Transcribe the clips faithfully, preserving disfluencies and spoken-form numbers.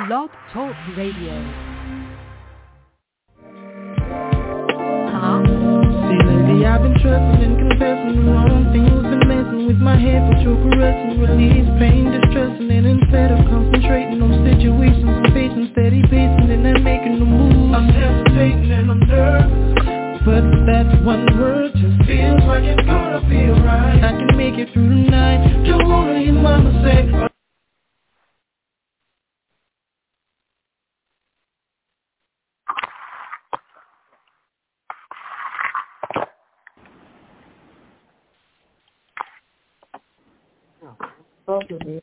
Blog Talk Radio. See, lately I've been trusting and confessing the wrong things, been messing with my head, but you're caressing, release pain, distressing, and instead of concentrating on situations I'm facing, steady pacing and I'm making a move. I'm hesitating and I'm nervous, but that one word just feels like it's gonna feel right. I can make it through the night, don't wanna hear mama say. Okay.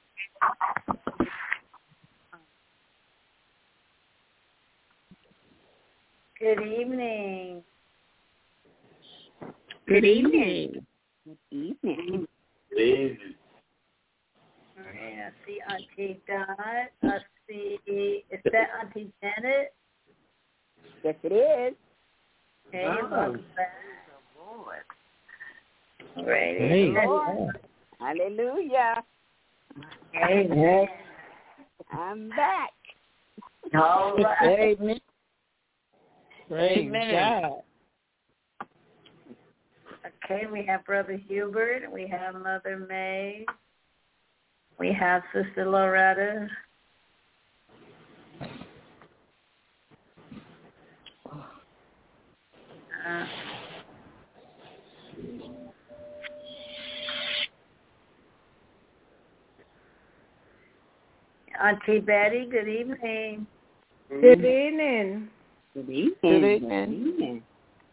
Good evening. Good evening. Good evening. Good evening. All right, I see Auntie Dot. I see, is that Auntie Janet? Yes, it is. Hey, oh. welcome back. All right. Hey. Hallelujah. Amen. I'm back. All right. Amen. Amen. Okay, we have Brother Hubert. We have Mother May. We have Sister Loretta. Uh, Auntie Betty, good evening. Good evening. Good evening. Good evening.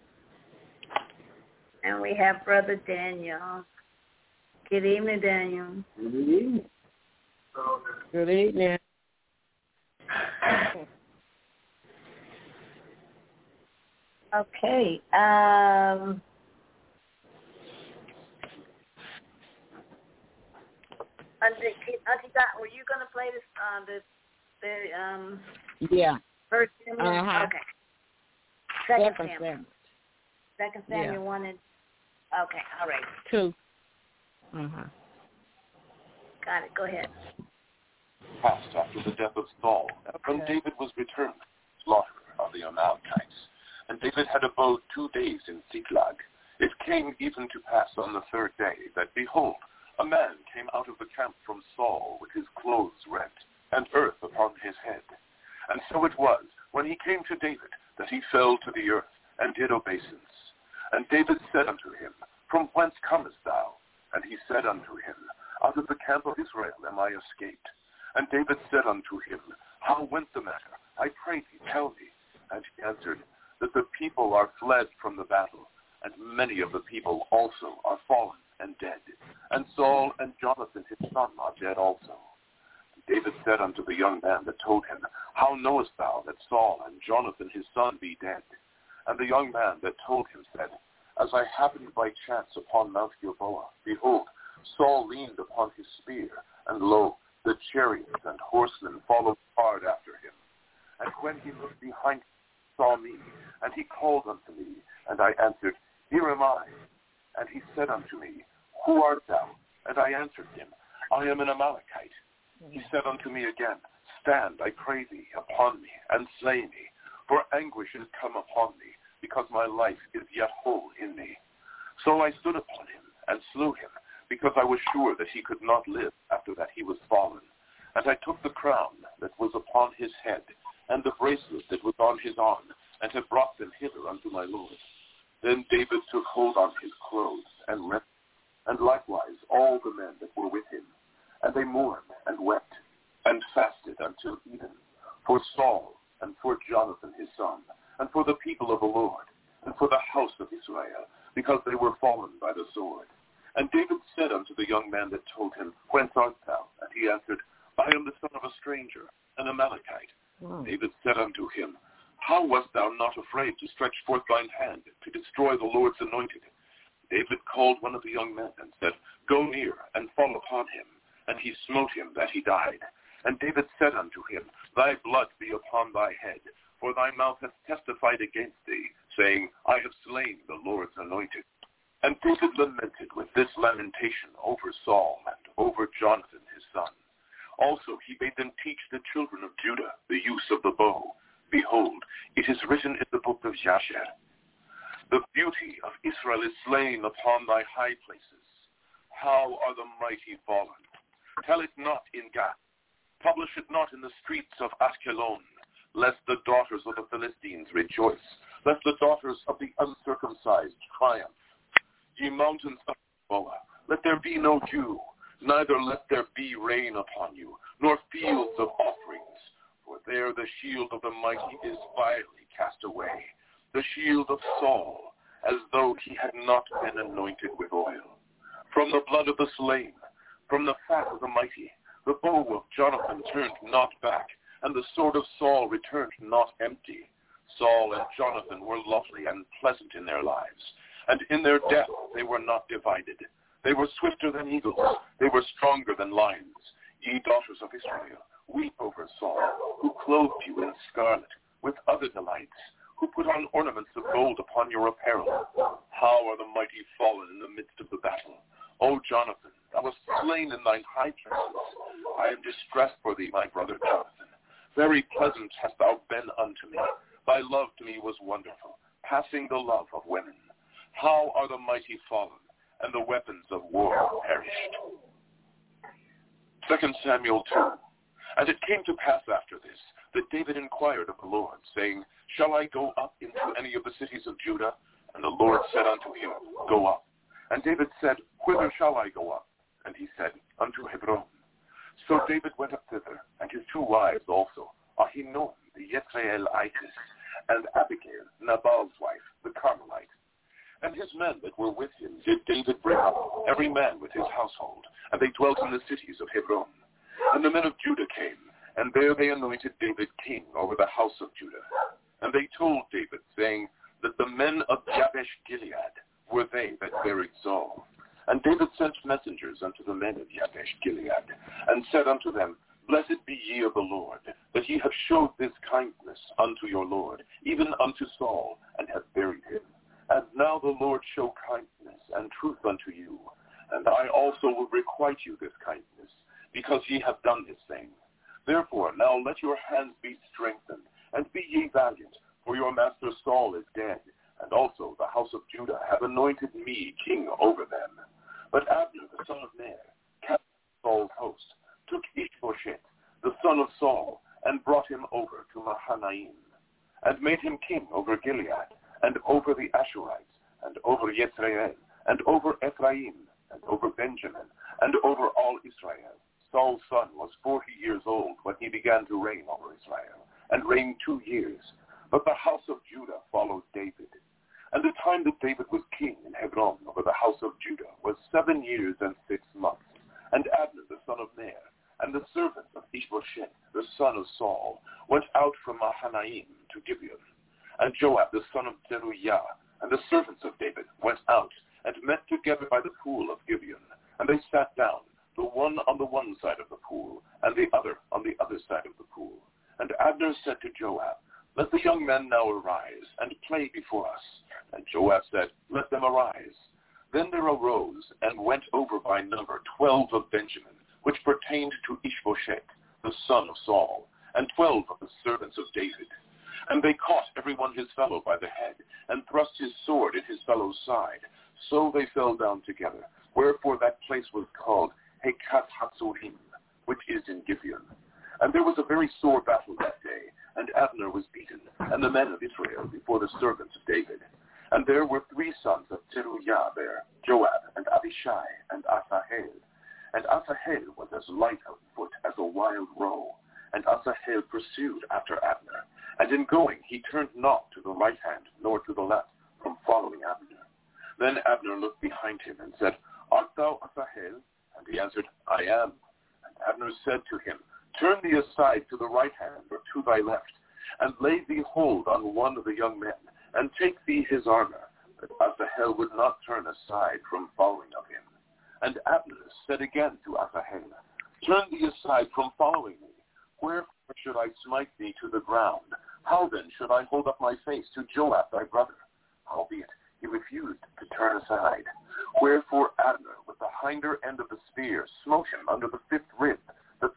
And we have Brother Daniel. Good evening, Daniel. Good evening. Good evening. Okay. Um, Auntie, Auntie Dot, were you going to play this? Uh, the the um. Yeah. First Samuel. Uh-huh. Okay. Second, Second Samuel. Samuel. Second Samuel Yeah. one and. Okay. All right. Two. Uh huh. Got it. Go ahead. Passed after the death of Saul, when David was returned from the slaughter of the Amalekites. And David had abode two days in Ziklag. It came even to pass on the third day that, behold, a man came out of the camp from Saul with his clothes rent, and earth upon his head. And so it was, when he came to David, that he fell to the earth, and did obeisance. And David said unto him, From whence comest thou? And he said unto him, Out of the camp of Israel am I escaped. And David said unto him, How went the matter? I pray thee, tell me. And he answered, That the people are fled from the battle, and many of the people also are fallen and dead. And Saul and Jonathan his son are dead also. David said unto the young man that told him, How knowest thou that Saul and Jonathan his son be dead? And the young man that told him said, As I happened by chance upon Mount Gilboa, behold, Saul leaned upon his spear, and lo, the chariots and horsemen followed hard after him. And when he looked behind him, he saw me, and he called unto me, and I answered, Here am I. And he said unto me, Who art thou? And I answered him, I am an Amalekite. He said unto me again, Stand, I pray thee, upon me, and slay me, for anguish is come upon me, because my life is yet whole in me. So I stood upon him, and slew him, because I was sure that he could not live after that he was fallen. And I took the crown that was upon his head, and the bracelet that was on his arm, and have brought them hither unto my Lord. Then David took hold on his clothes, and rent, and likewise all the men that were with him. And they mourned and wept, and fasted until even, for Saul, and for Jonathan his son, and for the people of the Lord, and for the house of Israel, because they were fallen by the sword. And David said unto the young man that told him, Whence art thou? And he answered, I am the son of a stranger, an Amalekite. Oh. David said unto him, How wast thou not afraid to stretch forth thine hand to destroy the Lord's anointed? David called one of the young men and said, Go near and fall upon him. And he smote him that he died. And David said unto him, Thy blood be upon thy head, for thy mouth hath testified against thee, saying, I have slain the Lord's anointed. And David lamented with this lamentation over Saul and over Jonathan his son. Also he bade them teach the children of Judah the use of the bow. Behold, it is written in the book of Jasher, the beauty of Israel is slain upon thy high places. How are the mighty fallen? Tell it not in Gath. Publish it not in the streets of Ashkelon, lest the daughters of the Philistines rejoice, lest the daughters of the uncircumcised triumph. Ye mountains of Boa, let there be no dew, neither let there be rain upon you, nor fields of offerings. For there the shield of the mighty is vilely cast away, the shield of Saul, as though he had not been anointed with oil. From the blood of the slain, from the fat of the mighty, the bow of Jonathan turned not back, and the sword of Saul returned not empty. Saul and Jonathan were lovely and pleasant in their lives, and in their death they were not divided. They were swifter than eagles, they were stronger than lions. Ye daughters of Israel, weep over Saul, who clothed you in scarlet, with other delights, who put on ornaments of gold upon your apparel. How are the mighty fallen in the midst of the battle? O Jonathan, thou wast slain in thine high places. I am distressed for thee, my brother Jonathan. Very pleasant hast thou been unto me. Thy love to me was wonderful, passing the love of women. How are the mighty fallen, and the weapons of war perished? Second Samuel two. And it came to pass after this, that David inquired of the Lord, saying, Shall I go up into any of the cities of Judah? And the Lord said unto him, Go up. And David said, Whither shall I go up? And he said, Unto Hebron. So David went up thither, and his two wives also, Ahinoam the Yezreelitess, and Abigail, Nabal's wife, the Carmelite. And his men that were with him did David bring up, every man with his household, and they dwelt in the cities of Hebron. And the men of Judah came, and there they anointed David king over the house of Judah. And they told David, saying, that the men of Jabesh Gilead were they that buried Saul. And David sent messengers unto the men of Jabesh Gilead, and said unto them, Blessed be ye of the Lord, that ye have showed this kindness unto your Lord, even unto Saul, and have buried him. And now the Lord show kindness and truth unto you, and I also will requite you this kindness, because ye have done this thing. Therefore now let your hands be strengthened, and be ye valiant, for your master Saul is dead, and also the house of Judah have anointed me king over them. But Abner the son of Ner, captain of Saul's host, took Ishbosheth, the son of Saul, and brought him over to Mahanaim, and made him king over Gilead, and over the Ashurites, and over Yezreel, and over Ephraim, and over Benjamin, and over all Israel. Saul's son was forty years old when he began to reign over Israel, and reigned two years. But the house of Judah followed David. And the time that David was king in Hebron over the house of Judah was seven years and six months. And Abner the son of Ner, and the servants of Ishbosheth the son of Saul, went out from Mahanaim to Gibeon. And Joab the son of Zeruiah, and the servants of David, went out, and met together by the pool of Gibeon. And they sat down, the one on the one side of the pool, and the other on the other side of the pool. And Abner said to Joab, Let the young men now arise, and play before us. And Joab said, Let them arise. Then there arose, and went over by number twelve of Benjamin, which pertained to Ishbosheth, the son of Saul, and twelve of the servants of David. And they caught every one his fellow by the head, and thrust his sword in his fellow's side. So they fell down together, wherefore that place was called Hekath Hatzorim, which is in Gibeon. And there was a very sore battle that day, and Abner was beaten, and the men of Israel before the servants of David. And there were three sons of Zeruiah there, Joab, and Abishai, and Asahel. And Asahel was as light of foot as a wild roe. And Asahel pursued after Abner. And in going he turned not to the right hand, nor to the left, from following Abner. Then Abner looked behind him, and said, Art thou Asahel? And he answered, I am. And Abner said to him, Turn thee aside to the right hand, or to thy left, and lay thee hold on one of the young men, and take thee his armor. But Asahel would not turn aside from following of him. And Abner said again to Asahel, Turn thee aside from following me. Wherefore should I smite thee to the ground? How then should I hold up my face to Joab thy brother? Howbeit he refused to turn aside. Wherefore Abner, with the hinder end of the spear, smote him under the fifth rib, that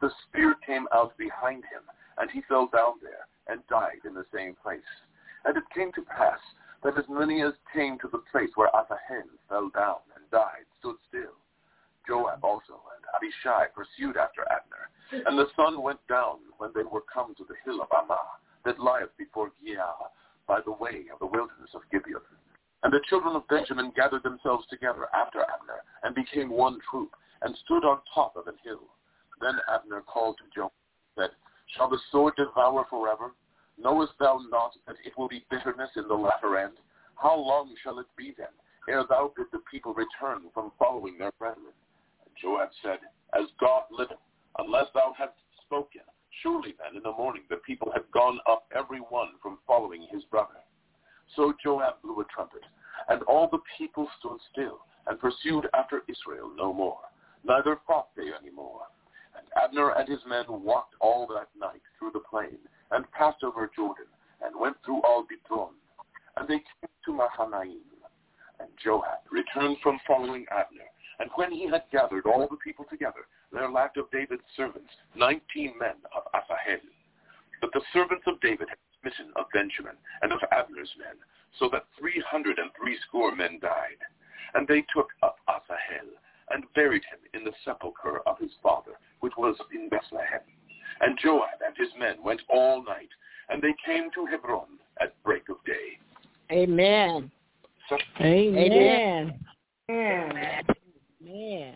the spear came out behind him, and he fell down there and died in the same place. And it came to pass that as many as came to the place where Asahel fell down and died stood still. Joab also and Abishai pursued after Abner, and the sun went down when they were come to the hill of Ammah, that lieth before Giah, by the way of the wilderness of Gibeon. And the children of Benjamin gathered themselves together after Abner, and became one troop, and stood on top of an hill. Then Abner called to Joab, and said, Shall the sword devour forever? Knowest thou not that it will be bitterness in the latter end? How long shall it be then, ere thou bid the people return from following their brethren? And Joab said, As God liveth, unless thou hast spoken, surely then in the morning the people have gone up every one from following his brother. So Joab blew a trumpet, and all the people stood still, and pursued after Israel no more, neither fought they any more. And Abner and his men walked all that night through the plain, and passed over Jordan, and went through all Bithron. And they came to Mahanaim. And Joab returned from following Abner, and when he had gathered all the people together, there lacked of David's servants nineteen men of Asahel. But the servants of David had smitten of Benjamin and of Abner's men, so that three hundred and threescore men died. And they took up Asahel, and buried him in the sepulchre of his father, which was in Bethlehem. And Joab and his men went all night, and they came to Hebron at break of day. Amen. So, Amen. Amen. Amen.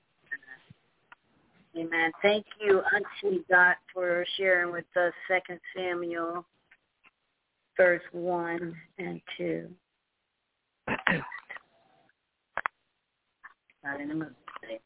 Amen. Thank you, Auntie Dot, for sharing with us Second Samuel, verse one and two. Not in the mood today.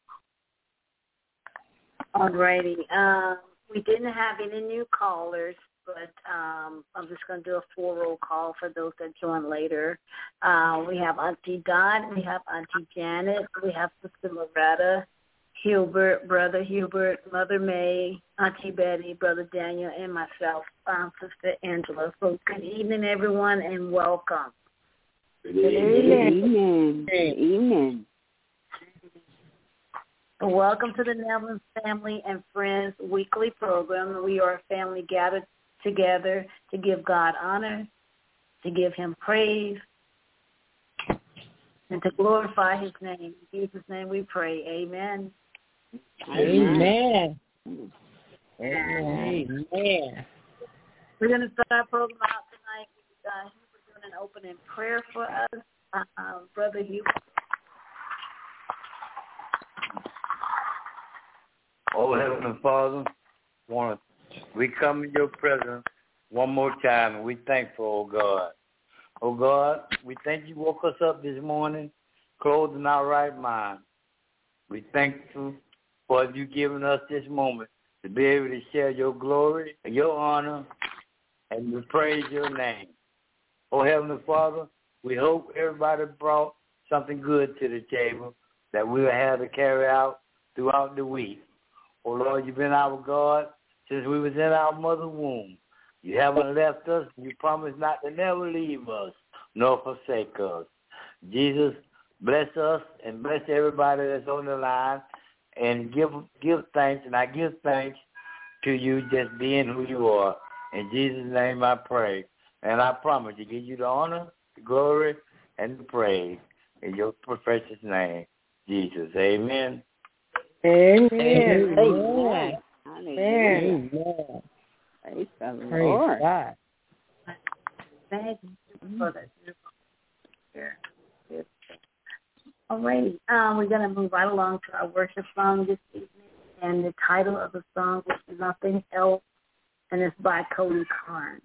All righty. Um, we didn't have any new callers, but um, I'm just going to do a full roll call for those that join later. Uh, we have Auntie Dot, we have Auntie Janet, we have Sister Loretta, Hubert, Brother Hubert, Mother May, Auntie Betty, Brother Daniel, and myself, um, Sister Angela. So good evening, everyone, and welcome. Good Good evening. evening. Good evening. Welcome to the Neville Family and Friends weekly program. We are a family gathered together to give God honor, to give him praise, and to glorify his name. In Jesus' name we pray. Amen. Amen. Amen. Amen. We're going to start our program out tonight with uh, Hubert doing an opening prayer for us. Uh, uh, Brother Hubert. Oh, Heavenly Father, want to, we come in your presence one more time, and we thankful, oh God. Oh God, we thank you woke us up this morning, clothed in our right mind. We thankful for you giving us this moment to be able to share your glory, your honor, and we praise your name. Oh, Heavenly Father, we hope everybody brought something good to the table that we'll have to carry out throughout the week. Oh, Lord, you've been our God since we was in our mother's womb. You haven't left us. You promised not to never leave us nor forsake us. Jesus, bless us and bless everybody that's on the line and give give thanks. And I give thanks to you just being who you are. In Jesus' name I pray. And I promise to give you the honor, the glory, and the praise in your precious name, Jesus. Amen. Amen. Amen. Amen. Amen. Amen. Praise the Praise Lord. God. Thank you for that. All right. Um, we're going to move right along to our worship song this evening. And the title of the song is Nothing Else, and it's by Cody Carnes.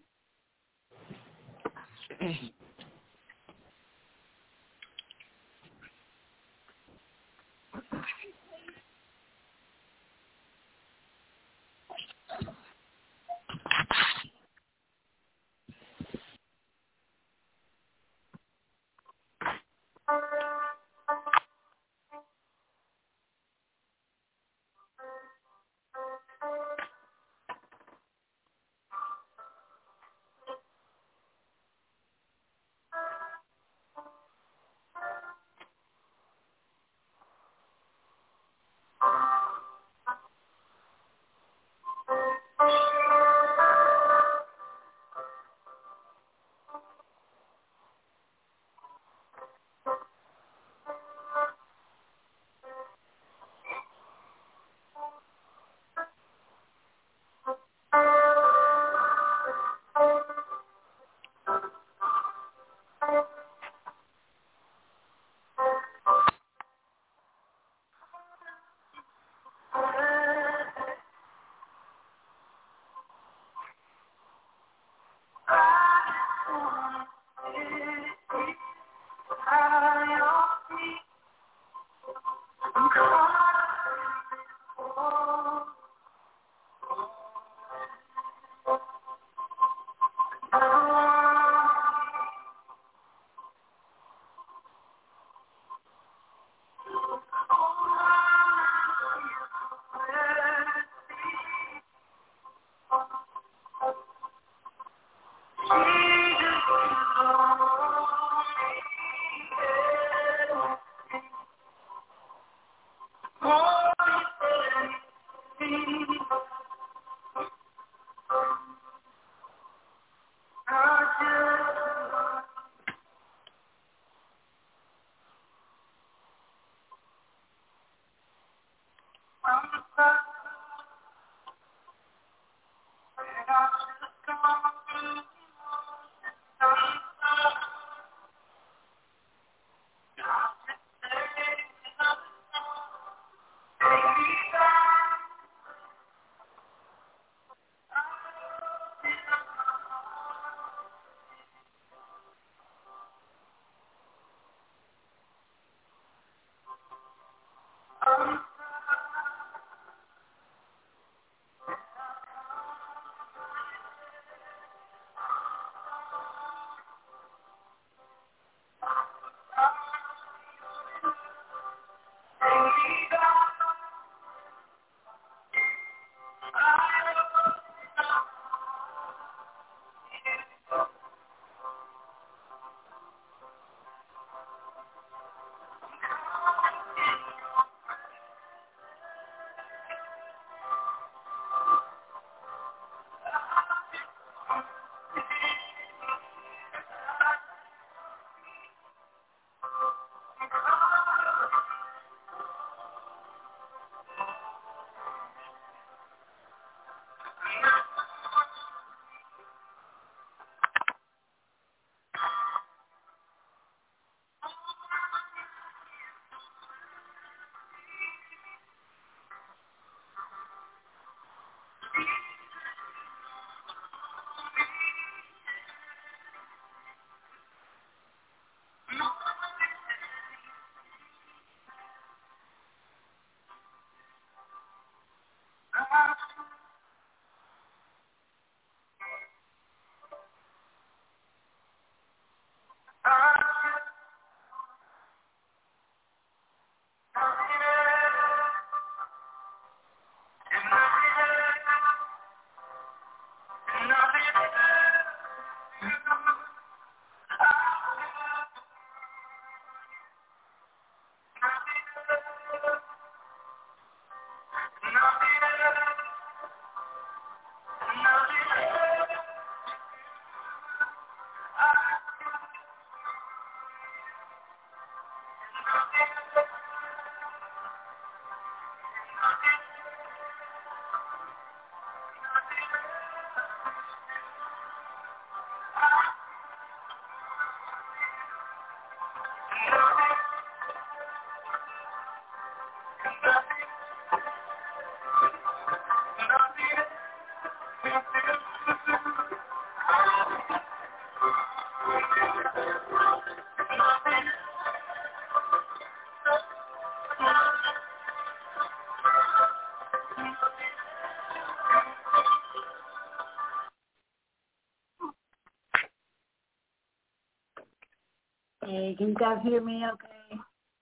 Hey, can you guys hear me okay?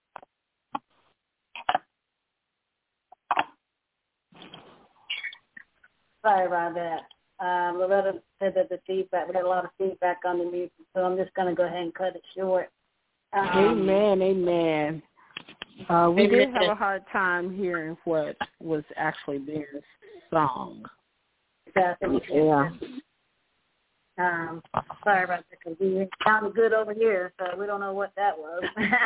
Sorry about that. Uh, Loretta said that the feedback, we had a lot of feedback on the music, so I'm just going to go ahead and cut it short. Um, amen, amen. Uh, we did have a hard time hearing what was actually being sung. Exactly. Yeah. Um, sorry about that, because we sounded good over here, so we don't know what that was.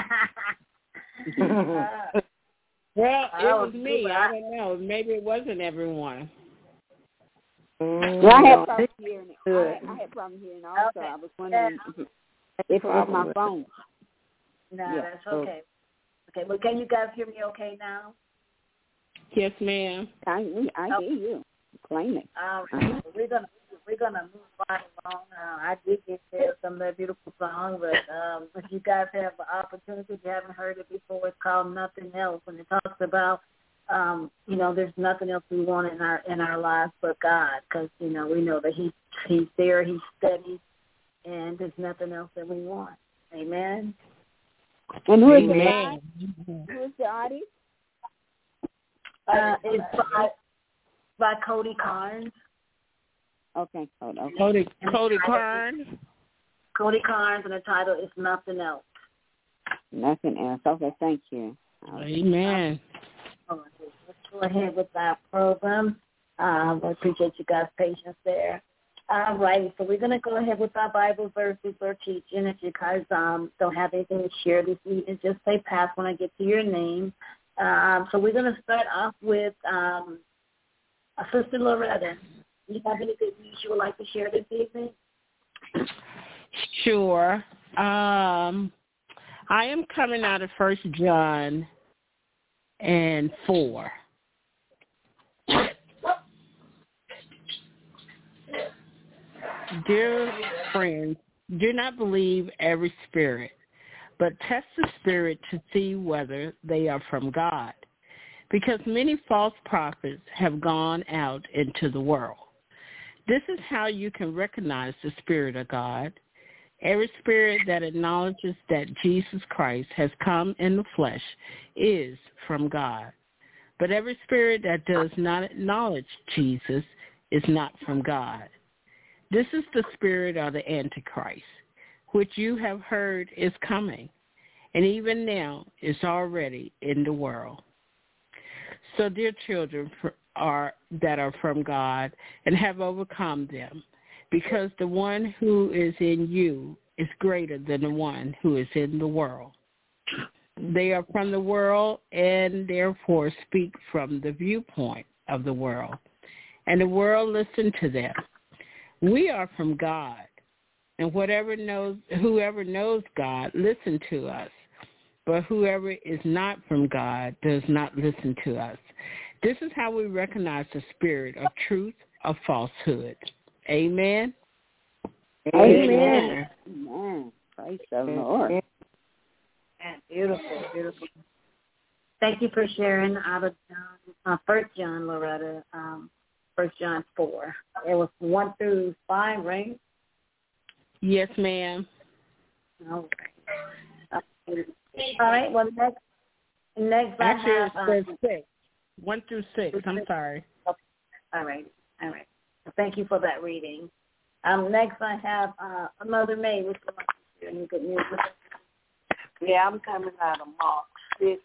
uh, well, it oh, was me. I don't know. Maybe it wasn't everyone. Mm, well, I had problems hearing it. I had, I had problems hearing also. Okay. I was wondering yeah. if it was my phone. No, yeah. that's okay. Okay, well, can you guys hear me okay now? Yes, ma'am. I, I oh. hear you plainly. All right. We're gonna we're going to move right along. Uh, I did get there some of that beautiful song, but um, if you guys have the opportunity, if you haven't heard it before, it's called Nothing Else, and it talks about, um, you know, there's nothing else we want in our in our lives but God, because, you know, we know that he, He's there, He's steady, and there's nothing else that we want. Amen? And who is Amen. the Who is the artist? Uh, it's by, by Cody Carnes. Okay, hold on. Cody, Cody Carnes. Cody Carnes, and the title is Nothing Else. Nothing else. Okay, thank you. Amen. Let's go ahead with our program. Um, I appreciate you guys' patience there. All right, so we're going to go ahead with our Bible verses or teaching. If you guys um, don't have anything to share this evening, just say pass when I get to your name. Um, so we're going to start off with um, Sister Loretta. Do you have any good news you would like to share this evening? Sure. Um, I am coming out of First John and four. Dear friends, do not believe every spirit, but test the spirit to see whether they are from God, because many false prophets have gone out into the world. This is how you can recognize the Spirit of God. Every spirit that acknowledges that Jesus Christ has come in the flesh is from God. But every spirit that does not acknowledge Jesus is not from God. This is the spirit of the Antichrist, which you have heard is coming, and even now is already in the world. So, dear children are that are from God and have overcome them, because the one who is in you is greater than the one who is in the world. They are from the world and therefore speak from the viewpoint of the world, and the world listens to them. We are from God, and whatever knows, whoever knows God listens to us, but whoever is not from God does not listen to us. This is how we recognize the spirit of truth or falsehood. Amen. Amen. Amen. Praise the Lord. And beautiful, beautiful. Thank you for sharing out of John, uh, First John, Loretta, um, First John four. It was one through five, right? Yes, ma'am. All right. All right. Well, next, next Actually, I have it says um, six. One through six. I'm sorry. Okay. All right. All right. Thank you for that reading. Um, next, I have uh, Mother May. Would you like to share any good news with us? Yeah, I'm coming out of Mark six.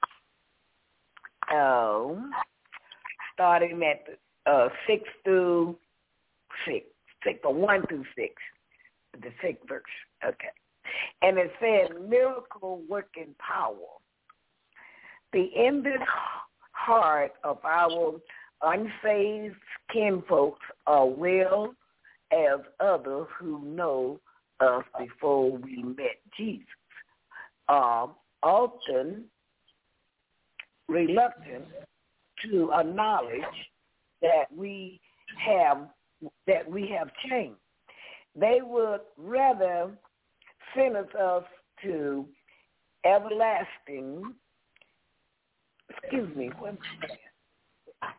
Um, starting at uh, six through six, six or one through six, the sixth verse. Okay, and it says, "Miracle working power. The ended heart of our unsaved kinfolks are well as others who know us before we met Jesus. Uh, often reluctant to acknowledge that we have that we have changed. They would rather sentence us to everlasting. Excuse me. What am I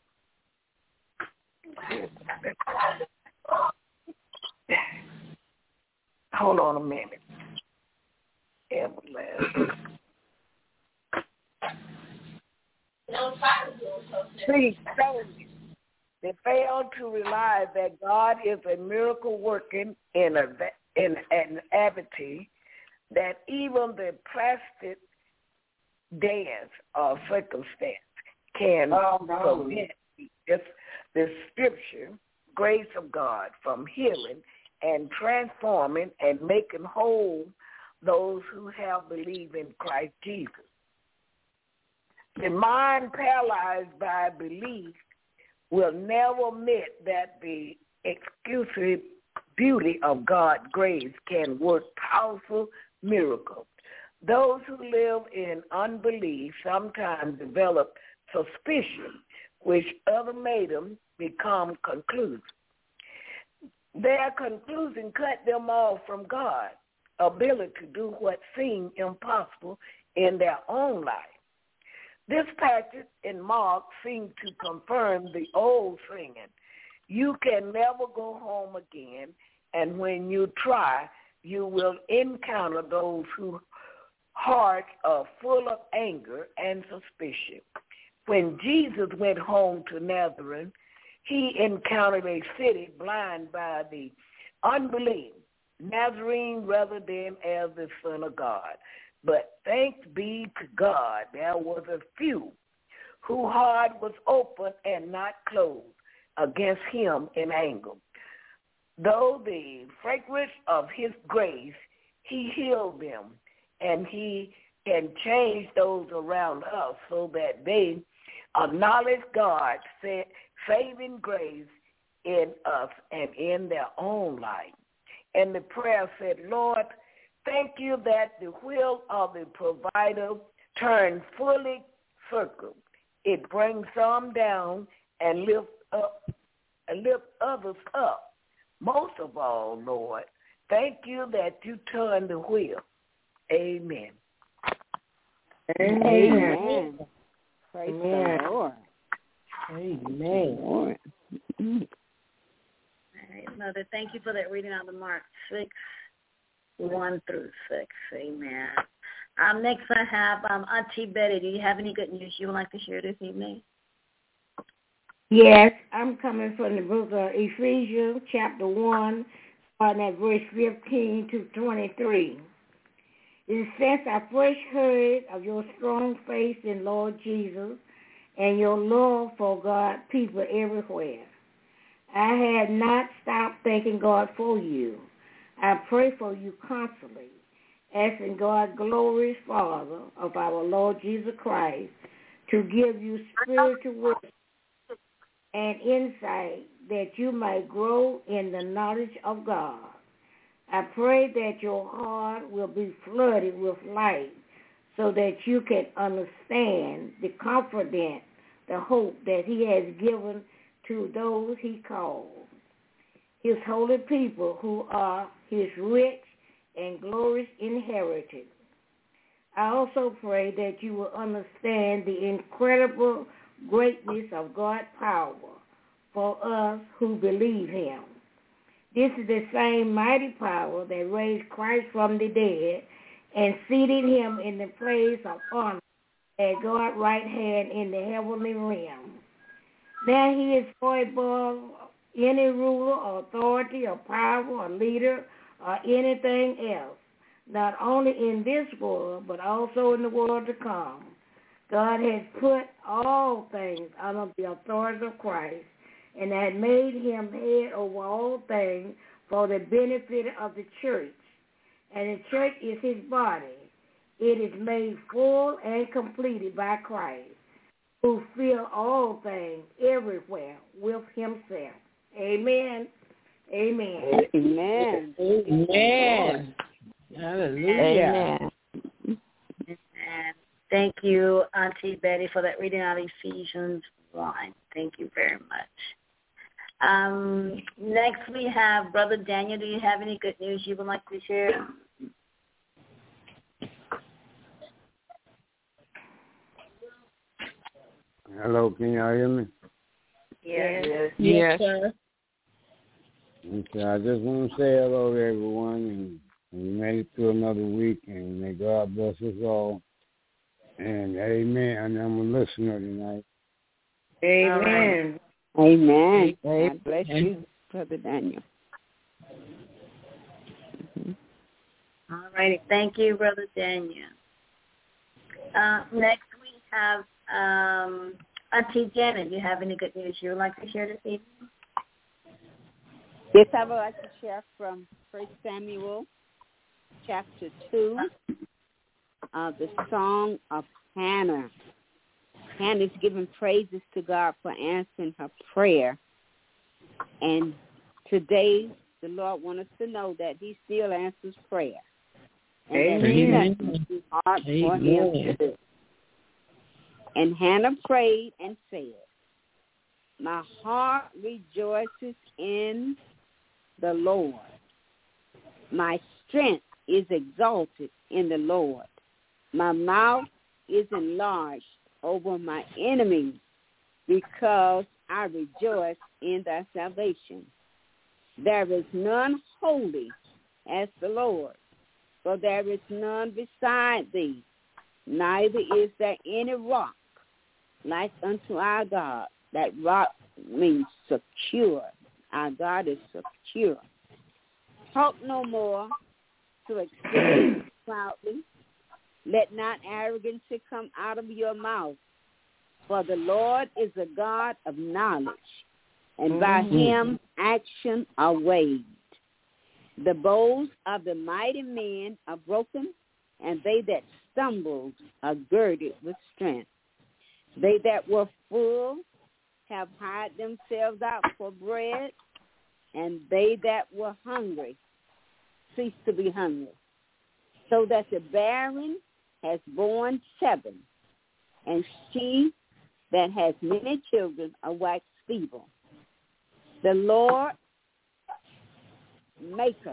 saying? Hold on a minute. Everlasting. Please, they fail to realize that God is a miracle working in a in an activity that even the plastic dance or circumstance can oh, no. prevent this, the scripture grace of God from healing and transforming and making whole those who have believed in Christ Jesus. The mind paralyzed by belief will never admit that the exclusive beauty of God's grace can work powerful miracles. Those who live in unbelief sometimes develop suspicion, which ultimately become conclusive. Their conclusion cut them off from God's ability to do what seemed impossible in their own life. This passage in Mark seems to confirm the old saying, you can never go home again, and when you try, you will encounter those whose hearts are full of anger and suspicion. When Jesus went home to Nazareth, he encountered a city blind by the unbelief, Nazarene rather than as the Son of God. But thanks be to God, there was a few whose heart was open and not closed against him in anger. Though the fragrance of his grace, he healed them, and he can change those around us so that they acknowledge God's saving grace in us and in their own life. And the prayer said, Lord, thank you that the will of the provider turned fully circle. It brings some down and lifts up and lift others up. Most of all, Lord, thank you that you turned the wheel. Amen. Amen. Amen. Praise Amen. the Lord. Amen. Lord. All right, Mother, thank you for that reading out of Mark six, one through six. Amen. Um, next I have um, Auntie Betty. Do you have any good news you would like to share this evening? Yes, I'm coming from the book of Ephesians, chapter one, starting at verse fifteen to twenty-three. It says, I first heard of your strong faith in Lord Jesus and your love for God, people everywhere. I had not stopped thanking God for you. I pray for you constantly, asking God, glorious Father of our Lord Jesus Christ, to give you spiritual wisdom and insight that you might grow in the knowledge of God. I pray that your heart will be flooded with light so that you can understand the confidence, the hope that he has given to those he called, his holy people who are his rich and glorious inheritance. I also pray that you will understand the incredible greatness of God's power for us who believe him. This is the same mighty power that raised Christ from the dead and seated him in the place of honor at God's right hand in the heavenly realm. Now he is far above any ruler or authority or power or leader or anything else, not only in this world but also in the world to come. God has put all things under the authority of Christ and had made him head over all things for the benefit of the church. And the church is his body. It is made full and completed by Christ, who fill all things everywhere with himself. Amen. Amen. Amen. Amen. Hallelujah. Amen. And thank you, Auntie Betty, for that reading out of Ephesians one. Thank you very much. Um, next we have Brother Daniel. Do you have any good news you would like to share? Hello, can y'all hear me? Yes. Yes, yes sir. Okay, I just want to say hello to everyone, and we made it through another week, and may God bless us all. And amen. And I'm a listener tonight. Amen. Amen. Amen. God bless you, Brother Daniel. Mm-hmm. All righty. Thank you, Brother Daniel. Uh, next we have um, Auntie Janet. Do you have any good news you would like to share this evening? Yes, I would like to share from First Samuel chapter two, uh, the Song of Hannah. Hannah is giving praises to God for answering her prayer. And today, the Lord wants us to know that he still answers prayer. And Amen. that he heart for him to do. And Hannah prayed and said, my heart rejoices in the Lord. My strength is exalted in the Lord. My mouth is enlarged over my enemies, because I rejoice in thy salvation. There is none holy as the Lord, for there is none beside thee, neither is there any rock like unto our God. That rock means secure. Our God is secure. Talk no more to exclaim proudly. Let not arrogancy come out of your mouth. For the Lord is a God of knowledge, and by mm-hmm. him action are weighed. The bows of the mighty men are broken, and they that stumbled are girded with strength. They that were full have hired themselves out for bread, and they that were hungry cease to be hungry. So that the barren has borne seven, and she that has many children are waxed feeble. The Lord maketh,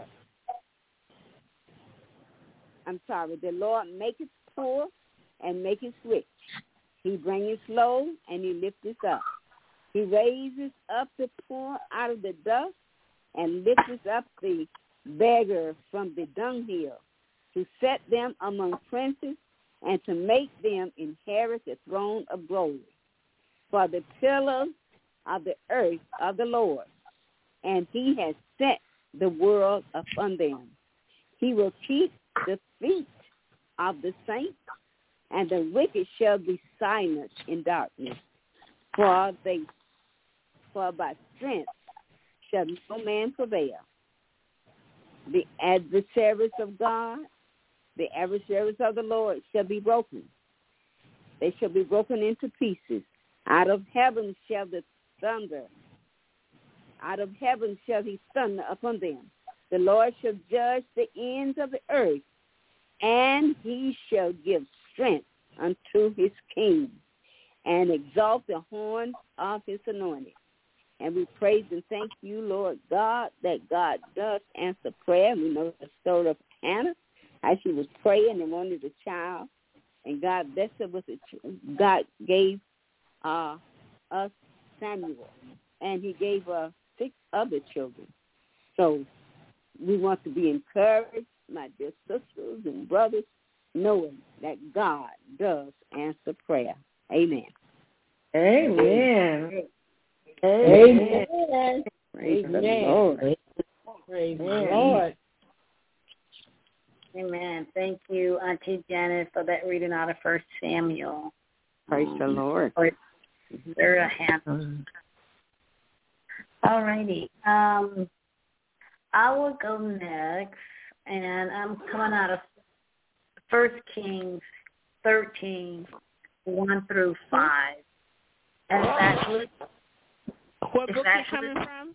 I'm sorry, the Lord maketh poor and maketh rich. He bringeth low and he lifteth up. He raises up the poor out of the dust and lifteth up the beggar from the dunghill, to set them among princes and to make them inherit the throne of glory. For the pillars of the earth are the Lord, and he has set the world upon them. He will keep the feet of the saints, and the wicked shall be silent in darkness. For they, for by strength shall no man prevail. The adversaries of God, the adversaries of the Lord shall be broken. They shall be broken into pieces. Out of heaven shall the thunder, out of heaven shall he thunder upon them. The Lord shall judge the ends of the earth, and he shall give strength unto his king, and exalt the horns of his anointed. And we praise and thank you, Lord God, that God does answer prayer. We know the story of Hannah, how she was praying and wanted a child, and God blessed her with a ch- God gave uh, us Samuel, and he gave her six other children. So we want to be encouraged, my dear sisters and brothers, knowing that God does answer prayer. Amen. Amen. Amen. Amen. Praise Amen. the Lord. Praise the Lord. Amen. Thank you, Auntie Janet, for that reading out of First Samuel. Praise the Lord. Very handsome. All righty. Um, I will go next, and I'm coming out of First Kings thirteen, one through five. And it's actually, what book are you actually, coming from?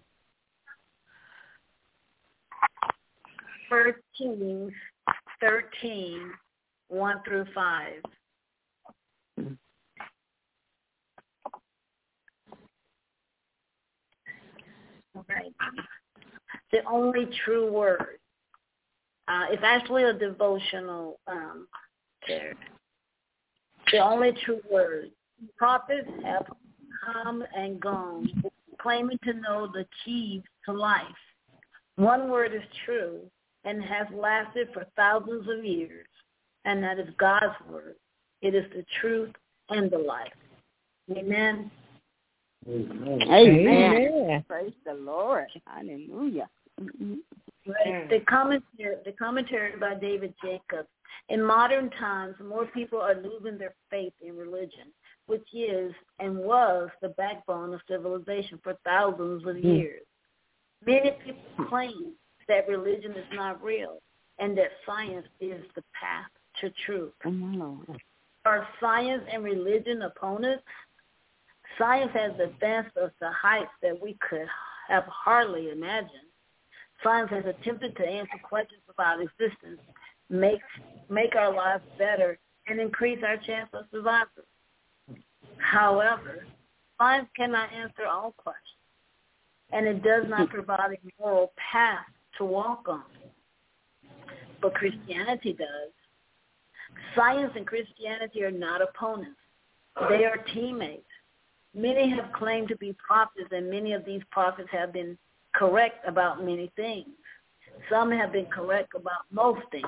First Kings thirteen, one through five. Right. The only true word. Uh, it's actually a devotional um, there. The only true word. Prophets have come and gone, claiming to know the keys to life. One word is true and has lasted for thousands of years, and that is God's word. It is the truth and the life. Amen. Amen. Amen. Praise the Lord. Hallelujah. Mm-hmm. Right. The commentary, the commentary by David Jacobs. In modern times, more people are losing their faith in religion, which is and was the backbone of civilization for thousands of years. Many people claim that religion is not real and that science is the path to truth. Are science and religion opponents? Science has advanced us to heights that we could have hardly imagined. Science has attempted to answer questions about existence, make, make our lives better, and increase our chance of survival. However, science cannot answer all questions. and it does not provide a moral path to walk on. But Christianity does. Science and Christianity are not opponents. They are teammates. Many have claimed to be prophets, and many of these prophets have been correct about many things. Some have been correct about most things,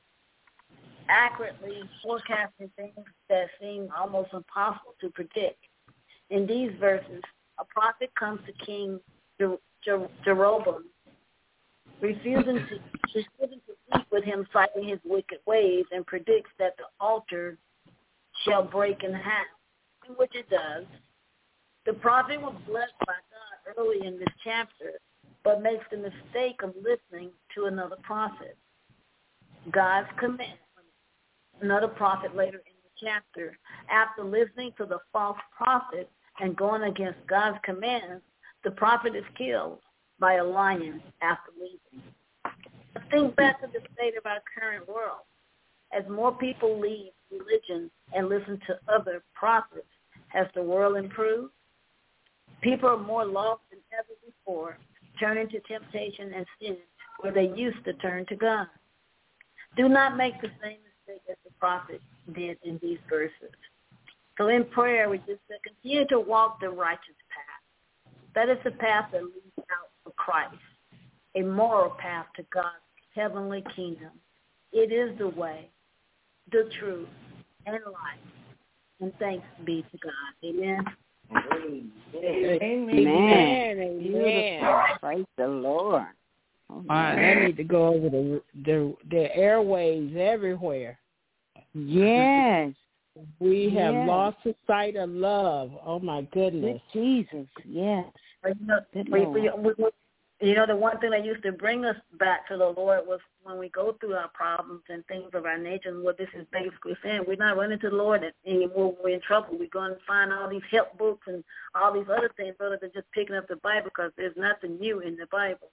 accurately forecasting things that seem almost impossible to predict. In these verses, a prophet comes to King Jer- Jer- Jeroboam, refusing to, refusing to eat with him, citing his wicked ways, and predicts that the altar shall break in half, which it does. The prophet was blessed by God early in this chapter, but makes the mistake of listening to another prophet. God's command, another prophet later in the chapter, after listening to the false prophet and going against God's commands, the prophet is killed by a lion after leaving. Think back to the state of our current world. As more people leave religion and listen to other prophets, has the world improved? People are more lost than ever before, turning to temptation and sin where they used to turn to God. Do not make the same mistake as the prophet did in these verses. So in prayer, we just say, continue to walk the righteous path. That is the path that leads out of Christ, a moral path to God's heavenly kingdom. It is the way, the truth, and life. And thanks be to God. Amen. Amen. Amen. Amen. Amen. Praise the Lord. Oh, I need to go over the the, the airways everywhere. Yes. We have yes. lost the sight of love. Oh, my goodness. Good Jesus, yes. But, you know, we, we, we, we, you know, the one thing that used to bring us back to the Lord was when we go through our problems and things of our nature, and what this is basically saying, we're not running to the Lord anymore when we're in trouble. We're going to find all these help books and all these other things rather than just picking up the Bible, because there's nothing new in the Bible.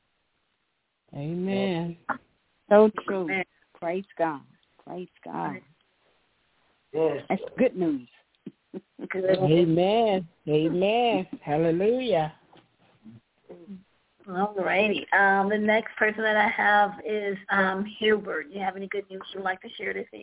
Amen. So true. Amen. Praise God. Praise God. Yes. That's good news. Amen. Amen. Hallelujah. All righty. Um, the next person that I have is um, Hubert. You have any good news you'd like to share this evening?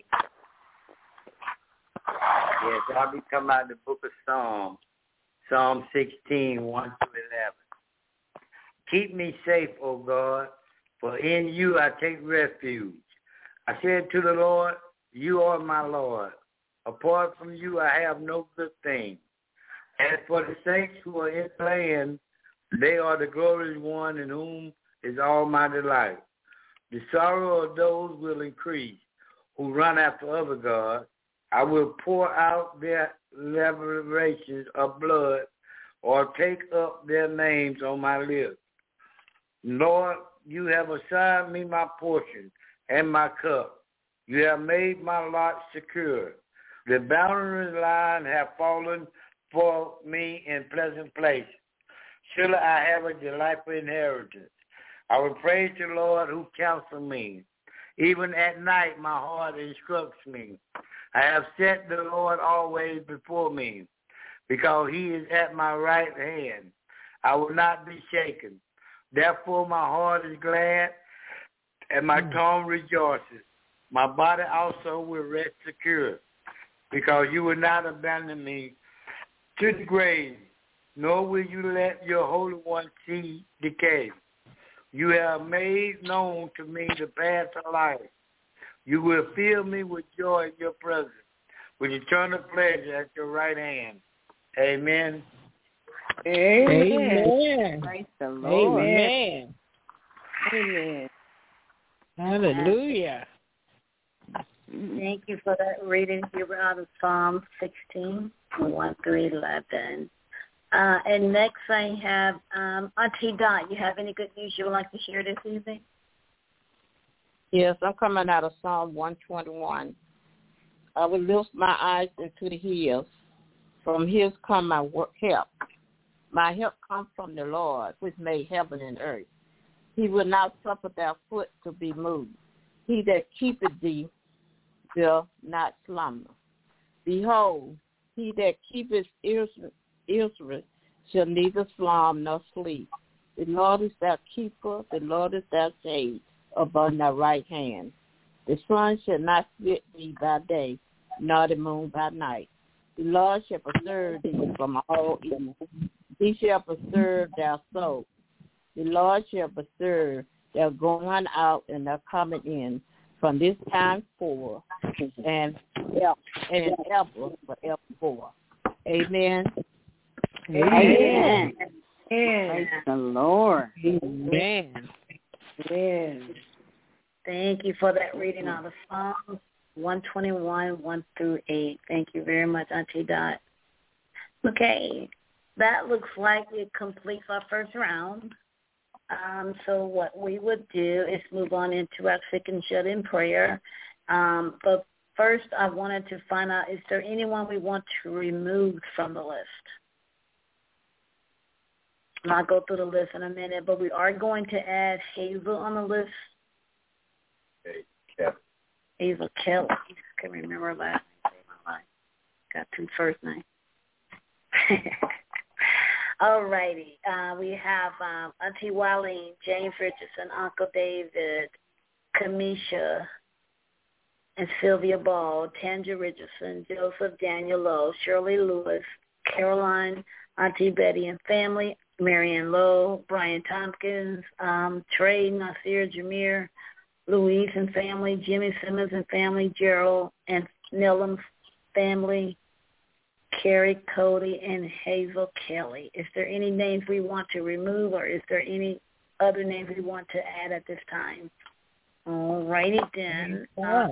Yes, I'll be coming out of the book of Psalms, Psalm sixteen, one to eleven. Keep me safe, O God, for in you I take refuge. I said to the Lord, you are my Lord. Apart from you, I have no good thing. As for the saints who are in the land, they are the glorious one in whom is all my delight. The sorrow of those will increase who run after other gods. I will pour out their liberations of blood or take up their names on my lips. Lord, you have assigned me my portion and my cup. You have made my lot secure. The boundary line have fallen for me in pleasant places. Surely I have a delightful inheritance. I will praise the Lord who counsels me. Even at night my heart instructs me. I have set the Lord always before me, because he is at my right hand. I will not be shaken. Therefore my heart is glad, and my tongue rejoices. My body also will rest secure, because you will not abandon me to the grave, nor will you let your Holy One see decay. You have made known to me the path of life. You will fill me with joy in your presence, with eternal pleasure at your right hand. Amen. Amen. Amen. Praise the Lord. Amen. Amen. Hallelujah. Thank you for that reading. You were out of Psalm sixteen, one through eleven. Uh, and next I have um, Auntie Dot. You have any good news you would like to share this evening? Yes, I'm coming out of Psalm one twenty-one. I will lift my eyes into the hills. From his come my work help. My help comes from the Lord, which made heaven and earth. He will not suffer thy foot to be moved. He that keepeth thee will not slumber. Behold, he that keepeth Israel shall neither slumber nor sleep. The Lord is thy keeper. The Lord is thy shade upon thy right hand. The sun shall not smite thee by day, nor the moon by night. The Lord shall preserve thee from all evil. He shall preserve thy soul. The Lord shall preserve their going out and their coming in from this time forth and and ever forevermore. Amen. Amen. Amen. Praise the Lord. Amen. Amen. Thank you for that reading on the Psalms one twenty-one, one through eight. Thank you very much, Auntie Dot. Okay, that looks like it completes our first round. Um, so what we would do is move on into our sick and shut-in prayer. Um, but first, I wanted to find out, is there anyone we want to remove from the list? And I'll go through the list in a minute, but we are going to add Hazel on the list. Hey, Kelly. Hazel Kelly. I can't remember her last name. Got two first names. All righty. Uh, we have um, Auntie Wileen, James Richardson, Uncle David, Kamisha, and Sylvia Ball, Tanja Richardson, Joseph Daniel Lowe, Shirley Lewis, Caroline, Auntie Betty and family, Marianne Lowe, Brian Tompkins, um, Trey, Nasir, Jameer, Louise and family, Jimmy Simmons and family, Gerald and Nillam's family, Carrie, Cody, and Hazel Kelly. Is there any names we want to remove, or is there any other names we want to add at this time? All righty then. Uh,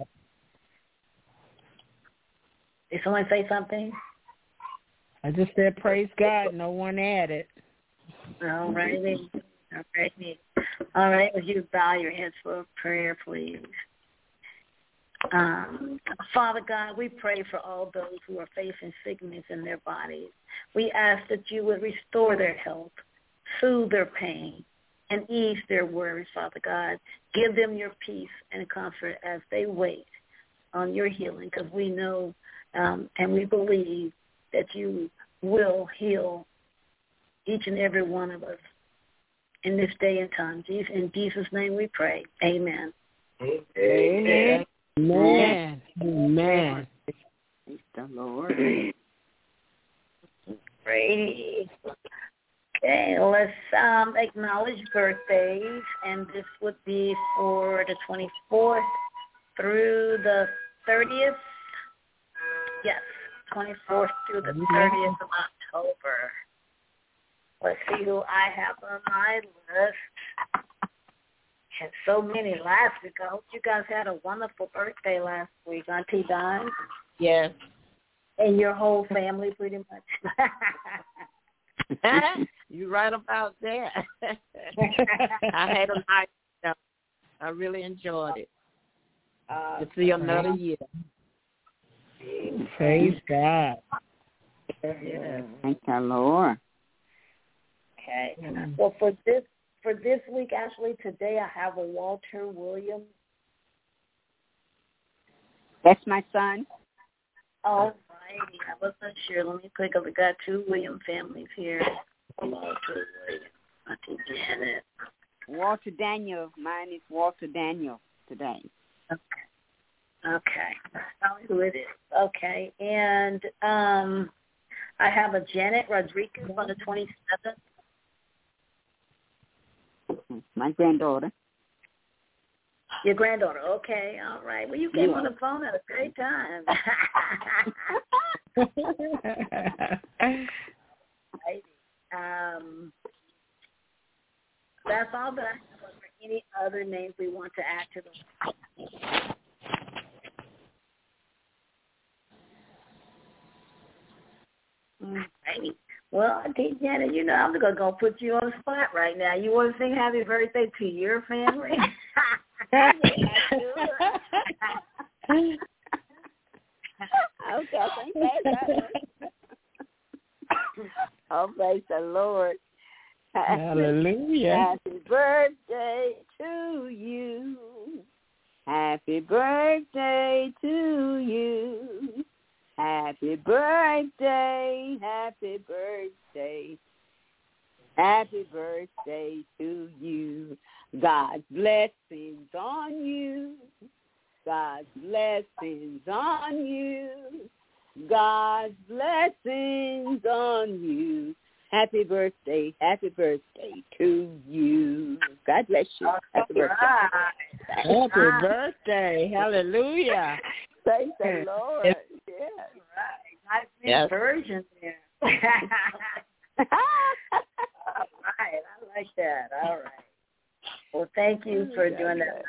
did someone say something? I just said praise God. No one added. All righty. All righty. All right. Would you bow your heads for a prayer, please? Um, Father God, we pray for all those who are facing sickness in their bodies. We ask that you would restore their health, soothe their pain, and ease their worries, Father God. Give them your peace and comfort as they wait on your healing, because we know um, and we believe that you will heal each and every one of us in this day and time. In Jesus' name we pray. Amen. Amen. Amen. Amen. Praise the Lord. Great. Okay, let's um, acknowledge birthdays, and this would be for the twenty-fourth through the thirtieth. Yes, twenty-fourth through the thirtieth of October. Let's see who I have on my list. Had so many last week. I hope you guys had a wonderful birthday last week, Auntie Don. Yes. And your whole family, pretty much. You're right about that. I had a nice show. I really enjoyed it. Uh, to see another year. Praise God. Yeah. Thank the Lord. Okay. Well, for this for this week, actually, today I have a Walter Williams. That's my son. All right. I wasn't sure. Let me click up. We got two Williams families here. Walter Williams. Auntie Janet. Walter Daniel. Mine is Walter Daniel today. Okay. Okay. That's probably who it is. Okay. And um, I have a Janet Rodriguez on the twenty-seventh. My granddaughter. Your granddaughter. Okay. All right. Well, you came yeah. on the phone at a great time. um, that's all that I have. For any other names we want to add to the Right. Well, Auntie Janet, you know, I'm going to put you on the spot right now. You want to sing happy birthday to your family? Yeah, okay, I think that's that. Oh, praise the Lord. Hallelujah. Happy birthday to you. Happy birthday to you. Happy birthday, happy birthday. Happy birthday to you. God's blessings on you. God's blessings on you. God's blessings on you. Happy birthday, happy birthday to you. God bless you. Happy birthday. Happy birthday. Hallelujah. Praise the Lord. Yes. Yes. Right. Nice Yes. version there. All right. I like that. All right. Well, thank you for doing that.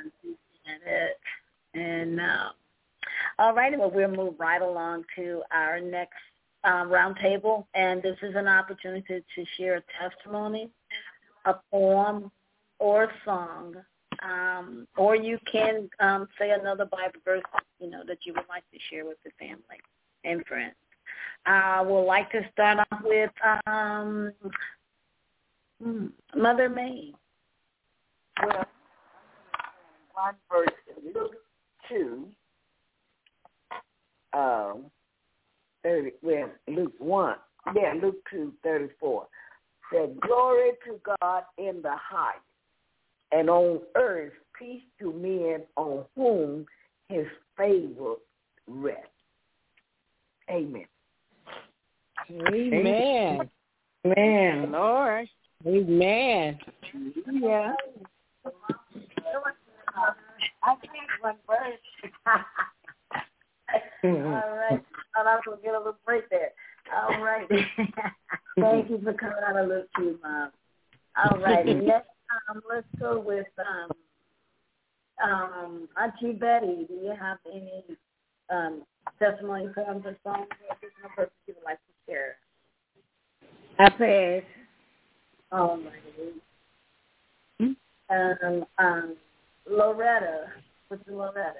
And uh, all right, well, we'll move right along to our next um, roundtable, and this is an opportunity to share a testimony, a poem, or a song, um, or you can um, say another Bible verse, you know, that you would like to share with the family and friends. I uh, would like to start off with um, Mother May. Well, one verse in Luke two, um, thirty. Well, Luke one, yeah, Luke two thirty four said, "Glory to God in the highest, and on earth peace to men on whom His favor rests." Amen. Amen. Amen. Lord. Amen. Yeah. I think one verse. All right. Thought I was going to get a little break there. All right. Thank you for coming out of Luke two, Mom. All right. Next, um, let's go with um, um, Auntie Betty. Do you have any um, testimony forms or songs or additional purpose you would like to share? I pass. All right. Um, um, Loretta. What's Loretta?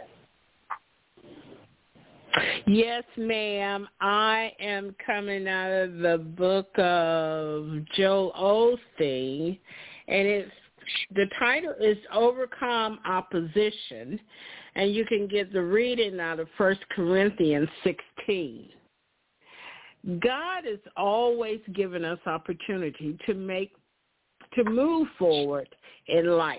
Yes, ma'am. I am coming out of the book of Joel Osteen, and it's the title is Overcome Opposition, and you can get the reading out of First Corinthians sixteen. God is always giving us opportunity to make to move forward in life.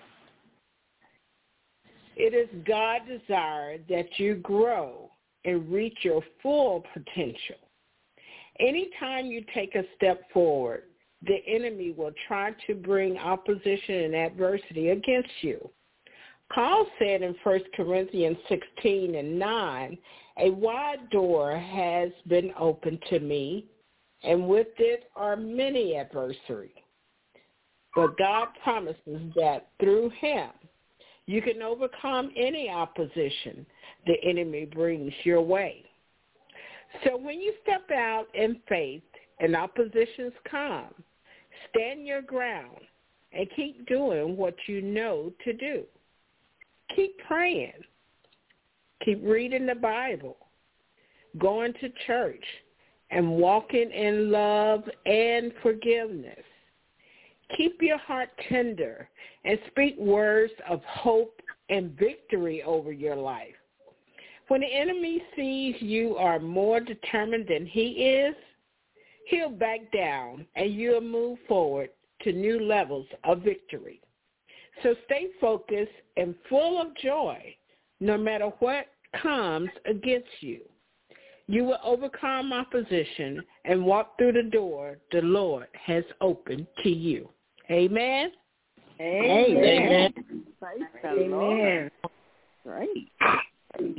It is God's desire that you grow and reach your full potential. Anytime you take a step forward, the enemy will try to bring opposition and adversity against you. Paul said in First Corinthians sixteen and nine, "A wide door has been opened to me, and with it are many adversaries. But God promises that through him, you can overcome any opposition the enemy brings your way." So when you step out in faith and oppositions come, stand your ground and keep doing what you know to do. Keep praying. Keep reading the Bible, going to church, and walking in love and forgiveness. Keep your heart tender and speak words of hope and victory over your life. When the enemy sees you are more determined than he is, he'll back down and you'll move forward to new levels of victory. So stay focused and full of joy no matter what comes against you. You will overcome opposition and walk through the door the Lord has opened to you. Amen? Amen. Amen. Praise the Amen. Lord. Great. Amen.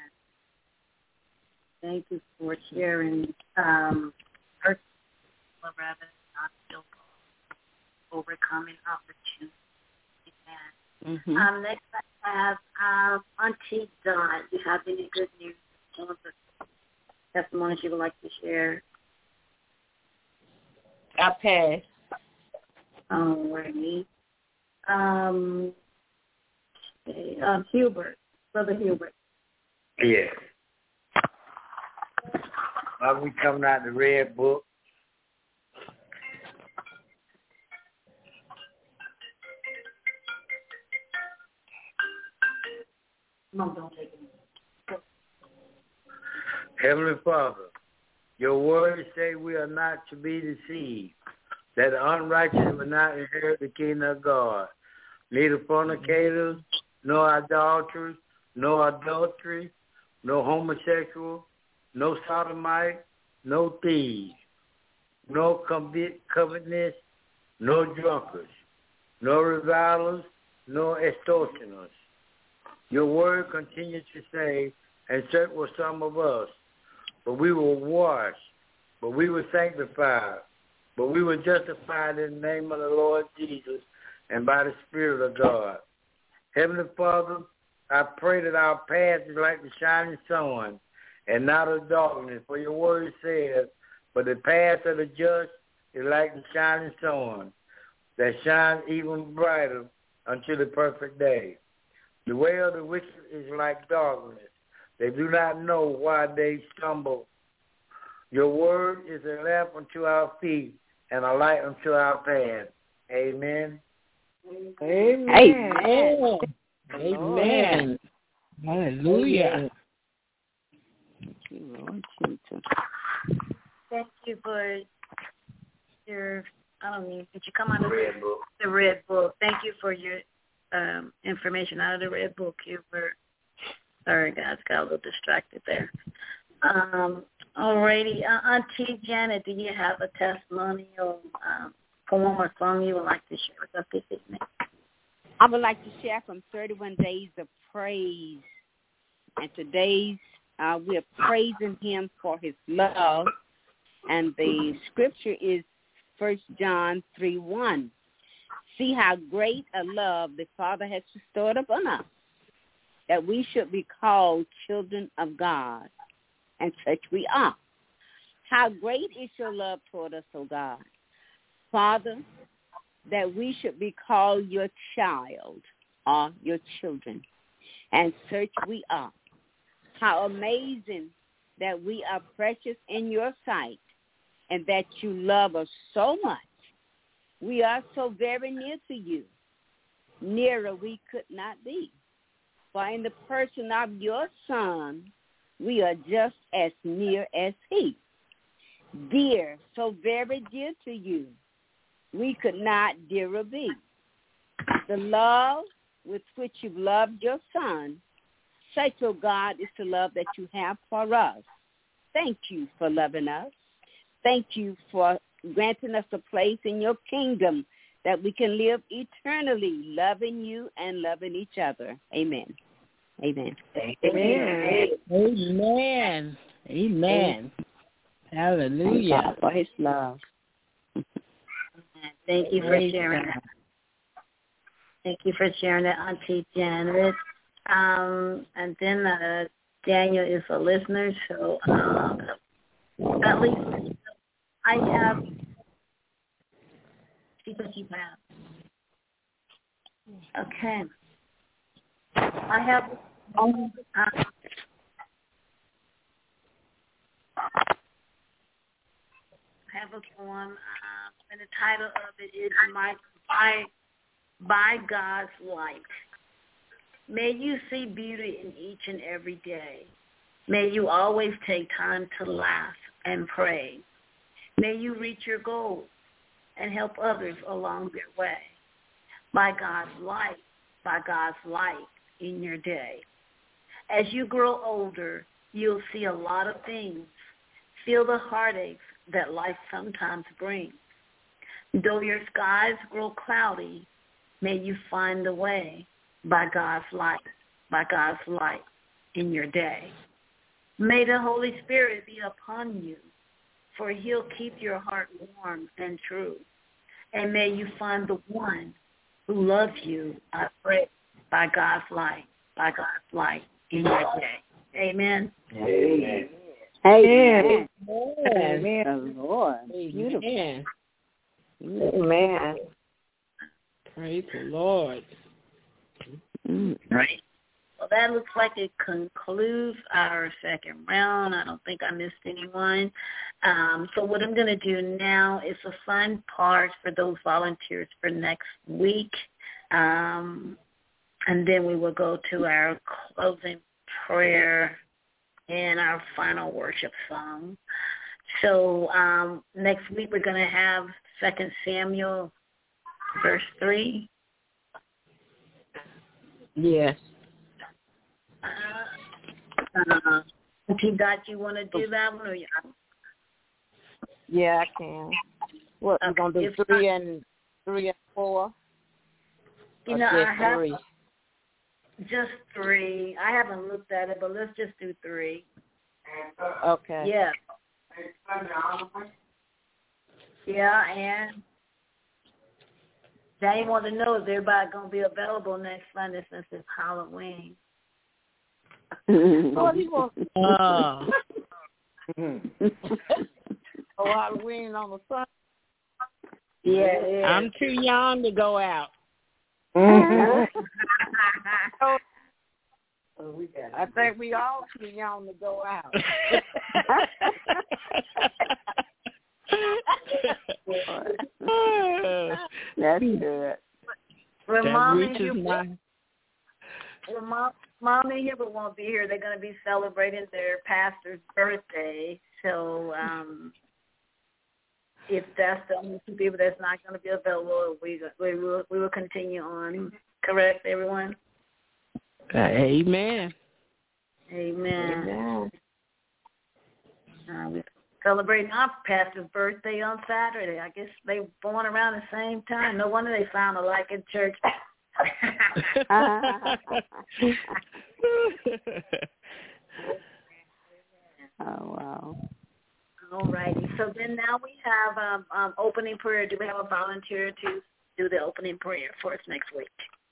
Thank you for sharing. Um, first, Loretta, not still overcoming opportunity. Amen. Mm-hmm. Um, next, I have um, Auntie Dawn. Do you have any good news or testimonies you would like to share? I pass. All righty. Um, okay, um, Hubert, Brother Hubert. Yes. Are we coming out the red book? No, don't take it. Heavenly Father, your words say we are not to be deceived, that the unrighteous will not inherit the kingdom of God. Neither fornicators, nor idolaters, no adultery, no homosexual, no sodomite, no thieves, no covetousness, no drunkards, no revilers, no extortioners. Your word continues to say, and such were some of us, but we were washed, but we were sanctified, but we were justified in the name of the Lord Jesus and by the Spirit of God. Heavenly Father, I pray that our path is like the shining sun and not of darkness, for your word says, but the path of the just is like the shining sun that shines even brighter until the perfect day. The way of the wicked is like darkness. They do not know why they stumble. Your word is a lamp unto our feet and a light unto our path. Amen. Amen. Amen. Amen. Hallelujah. Thank you, Lord Jesus. Thank you for your, I don't know, did you come out of the red book? The red book. Thank you for your um, information out of the red book. You were, sorry guys, got a little distracted there. Um, alrighty, uh, Auntie Janet, do you have a testimony or um, poem or song you would like to share with us this evening? I would like to share from thirty-one Days of Praise. And today's, uh, we are praising him for his love. And the scripture is First John three one. See how great a love the Father has bestowed upon us, that we should be called children of God. And such we are. How great is your love toward us, O God. Father, that we should be called your child or your children. And such we are. How amazing that we are precious in your sight and that you love us so much. We are so very near to you. Nearer we could not be. For in the person of your Son, we are just as near as he. Dear, so very dear to you, we could not dearer be. The love with which you've loved your Son, such, O God, is the love that you have for us. Thank you for loving us. Thank you for granting us a place in your kingdom that we can live eternally, loving you and loving each other. Amen. Amen. Amen. Amen. Amen. Hallelujah. Thank God for his love. Thank you for sharing that. Thank you for sharing that, Auntie Janet. Um, and then uh, Daniel is a listener, so um, at least I have. See what you have. Okay. I have. Um, uh, I have a poem, uh, and the title of it is "My by by God's Light." May you see beauty in each and every day. May you always take time to laugh and pray. May you reach your goals and help others along their way. By God's light, by God's light in your day. As you grow older, you'll see a lot of things. Feel the heartaches that life sometimes brings. Though your skies grow cloudy, may you find the way by God's light, by God's light in your day. May the Holy Spirit be upon you, for he'll keep your heart warm and true. And may you find the one who loves you, I pray, by God's light, by God's light in your day. Amen. Amen. Amen. Amen. The Lord. Beautiful. Amen. Amen. Praise the Lord. Mm. Right. Well, that looks like it concludes our second round. I don't think I missed anyone. Um, so what I'm going to do now is a fun part for those volunteers for next week. Um, and then we will go to our closing prayer and our final worship song. So um, next week we're going to have Second Samuel, verse three. Yes. Uh, Auntie Dot, you want to do that one, or you? Yeah, I can. What, we're going to do three and three and four? You know, I have three? just three. I haven't looked at it, but let's just do three. Okay. Yeah. Yeah, and they want to know if everybody going to be available next Sunday since it's Halloween. What do you want? Oh. Oh, Halloween on the Sunday? Yeah, yeah. I'm too young to go out. I think we all too young to go out. That's good. Well, That Mommy, reaches you, my... well, Mom, Mommy Hubert won't be here. They're going to be celebrating their pastor's birthday. So um, if that's the only two people that's not going to be available, we we will we will continue on. Correct, everyone? Amen. Amen. Amen. Uh, we're celebrating our pastor's birthday on Saturday. I guess they were born around the same time. No wonder they sound alike in church. Oh, wow. All righty. So then now we have um, um, opening prayer. Do we have a volunteer to do the opening prayer for us next week?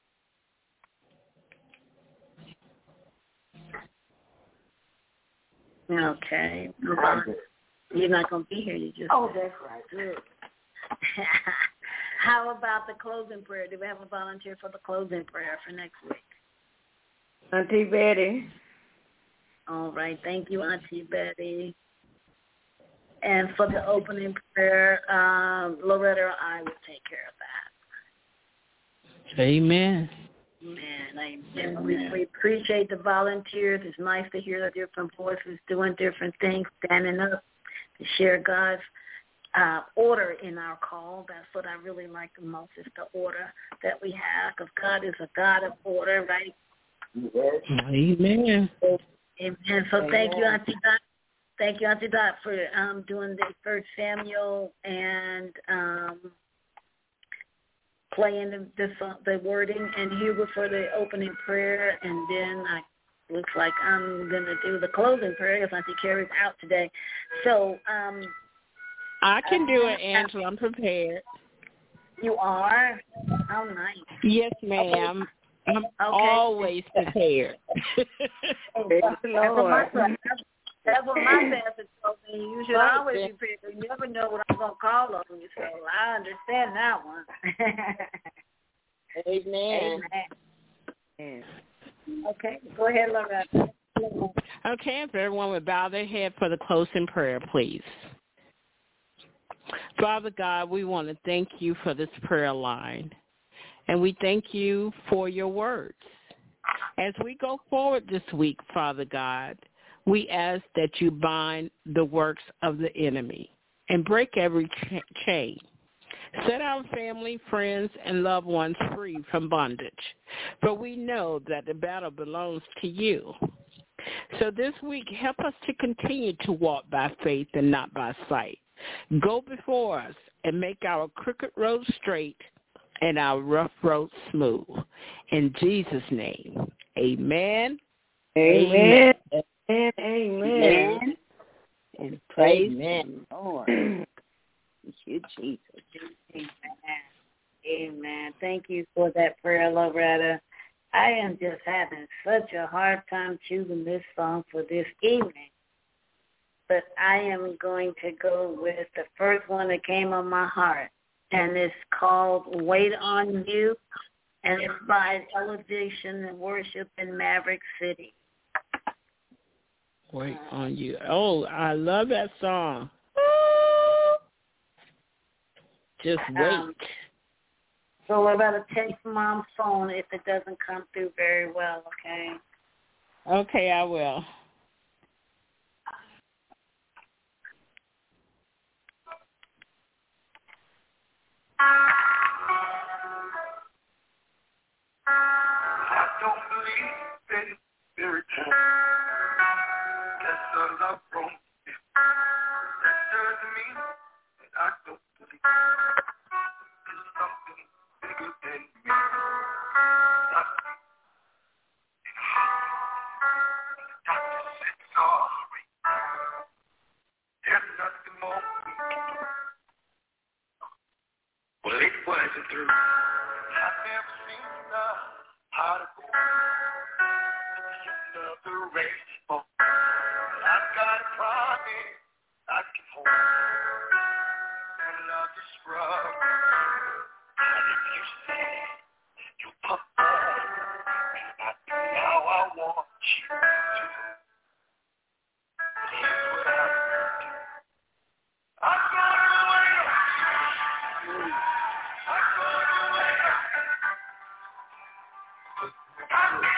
Okay. You're not going to be here. You just. Oh, that's right. Good. How about the closing prayer? Do we have a volunteer for the closing prayer for next week? Auntie Betty. All right. Thank you, Auntie Betty. And for the opening prayer, um, Loretta or I will take care of that. Amen. Amen. Amen. We, we appreciate the volunteers. It's nice to hear the different voices doing different things, standing up to share God's uh, order in our call. That's what I really like the most, is the order that we have, because God is a God of order, right? Yes. Amen. Amen. So thank you, Auntie Dot. Thank you, Auntie Dot, for um, doing the First Samuel and um, playing the, the the wording, and Hugo for the opening prayer, and then I looks like I'm going to do the closing prayer because Auntie Carrie's out today. So um, I can do it, Angela. I'm prepared. You are? Oh, nice. Yes, ma'am. I'm okay. always prepared. That's what my, that's what my pastor told me. You should always be prepared. You never know what I'm going to call on you, so I understand that one. Amen. Amen. Okay, go ahead, Loretta. Okay, if everyone would bow their head for the closing prayer, please. Father God, we want to thank you for this prayer line, and we thank you for your words. As we go forward this week, Father God, we ask that you bind the works of the enemy and break every ch- chain. Set our family, friends, and loved ones free from bondage. For we know that the battle belongs to you. So this week, help us to continue to walk by faith and not by sight. Go before us and make our crooked road straight and our rough road smooth. In Jesus' name, amen. Amen. Amen. Amen. And praise Amen. the Lord. Thank you, Jesus. Amen. Amen. Thank you for that prayer, Loretta. I am just having such a hard time choosing this song for this evening. But I am going to go with the first one that came on my heart. And it's called Wait on You. And it's by Elevation and Worship in Maverick City. Wait on you. Oh, I love that song. Just wait. Um, so we're about to take Mom's phone if it doesn't come through very well, okay? Okay, I will. I don't believe in fairy tales. That's a love from me. That doesn't mean that I don't believe in something bigger than me. Something. Doctor said sorry. There's nothing more we can do. Well, it wasn't through. I've never seen the heart of gold. Another race. Oh, I've got a promise I can hold. And love is rough. And if you say you perform, not now I want you to. Here's what I'm gonna do. I'm gonna wait. I'm gonna wait. I'm gonna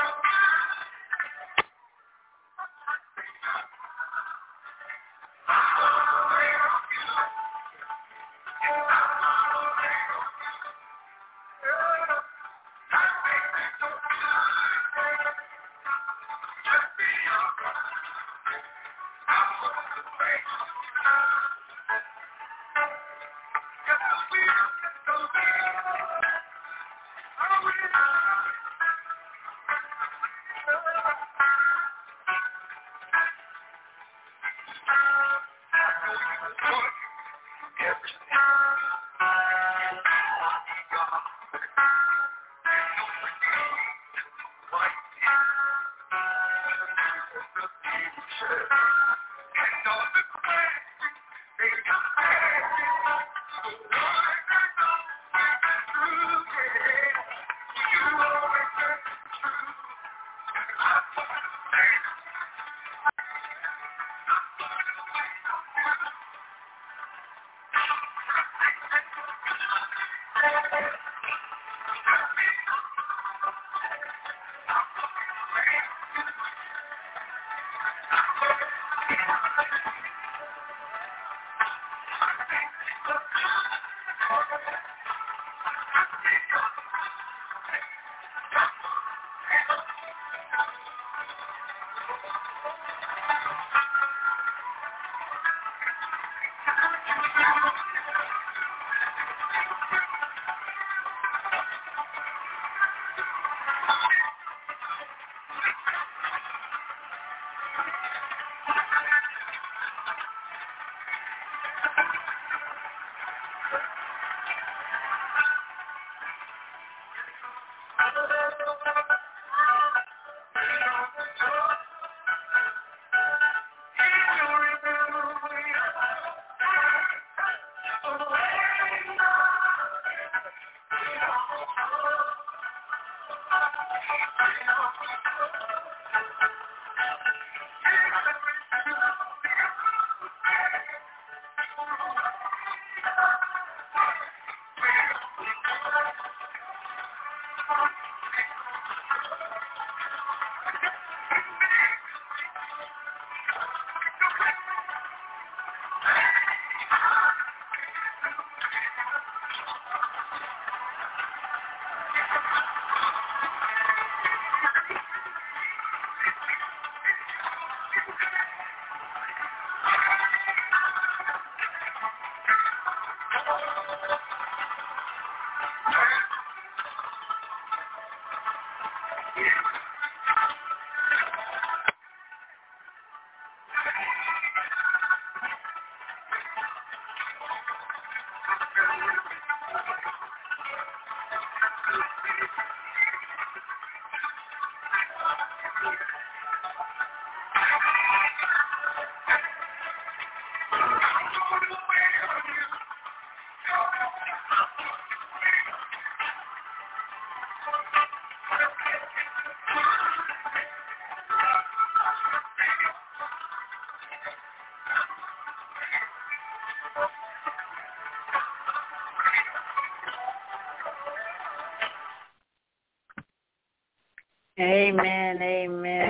Amen, amen.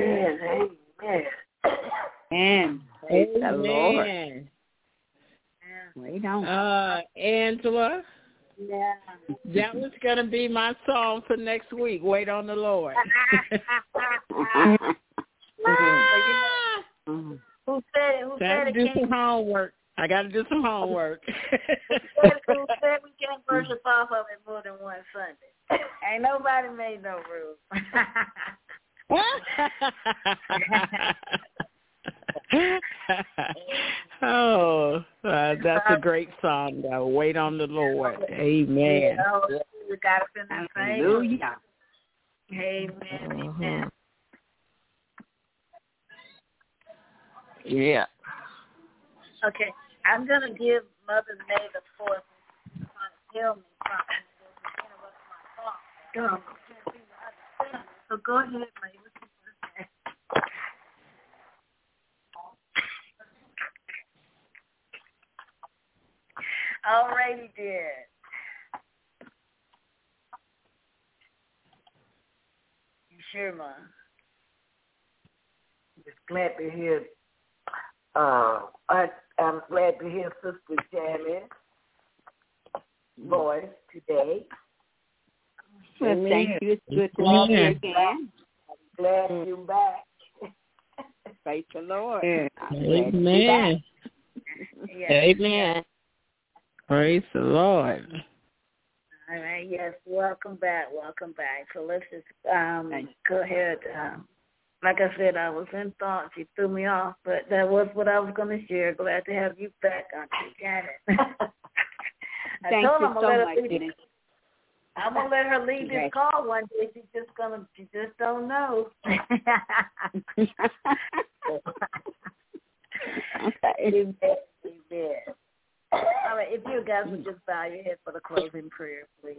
Amen, amen. And praise the Lord. Amen. Wait on. Uh, Angela. Yeah. That was going to be my song for next week. Wait on the Lord. Who said it? Who Got said to it? do Can't... some homework. I got to do some homework. Who said, who said we can't worship off of it more than one Sunday? Ain't nobody made no rules. Oh, uh, that's a great song, though. Wait on the Lord. Amen. Yeah, oh, we got to finish saying. Hallelujah. Amen. Uh-huh. Amen. Yeah. Okay, I'm going to give Mother May the fourth trying to tell me something that interrupt my thoughts. Go. Can't seem to understand it. So go ahead, May. What you want to say? Alrighty, dear. You sure, Ma? Just glad to hear. Uh, I, I'm glad to hear Sister Janet's voice today. Well, Amen. thank you. It's good to meet you again. Glad you're back. Praise the Lord. Amen. Yes. Amen. Praise the Lord. All right. Yes. Welcome back. Welcome back. So let's just um, go ahead. Um, like I said, I was in thought. She threw me off, but that was what I was going to share. Glad to have you back, Auntie Janet. I Thank told you him so I'm much, gonna Jenny. I'm gonna let her leave Yes. this call one day. She's just gonna. She just don't know. Okay. Amen. Amen. All right, if you guys would just bow your head for the closing prayer, please.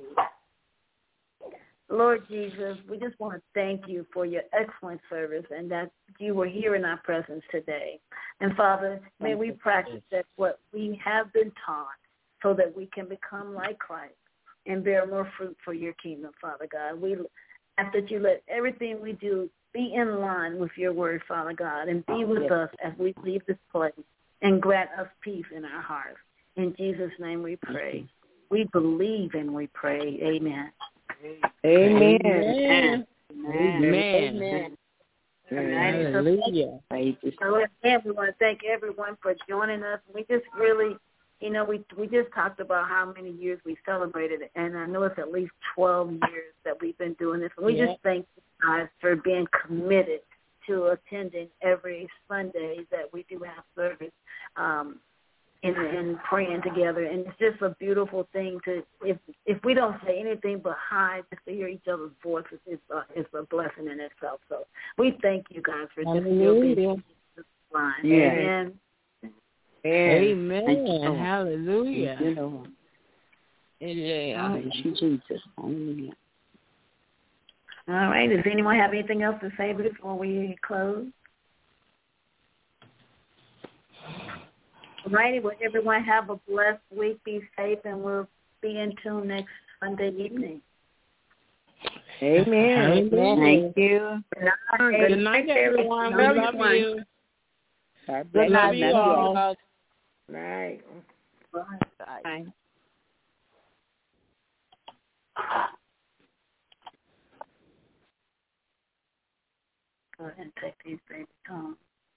Lord Jesus, we just want to thank you for your excellent service and that you were here in our presence today. And Father, may we practice that what we have been taught so that we can become like Christ and bear more fruit for your kingdom, Father God. We ask that you let everything we do be in line with your word, Father God, and be with yes. us as we leave this place and grant us peace in our hearts. In Jesus' name we pray. We believe and we pray. Amen. Amen. Amen. Amen. Amen. Amen. Hallelujah. So again, we want to thank everyone for joining us. We just really, you know, we we just talked about how many years we celebrated, and I know it's at least twelve years that we've been doing this. And we yeah. just thank you guys for being committed to attending every Sunday that we do have service. Um, And, and praying together, and it's just a beautiful thing to. If if we don't say anything but hi, just to hear each other's voices is a, is a blessing in itself. So we thank you guys for just still being on this line. Yeah. Amen. Amen. Amen. You, Hallelujah. Thank you, Lord. Yeah. Thank you, Jesus. Hallelujah. All right. Does anyone have anything else to say before we close? All righty, well, everyone have a blessed week. Be safe, and we'll be in tune next Sunday evening. Amen. Amen. Thank you. Good night, Good night everyone. We love you. Good night, you all. Right. Bye. Bye. Go ahead and take these baby tongues.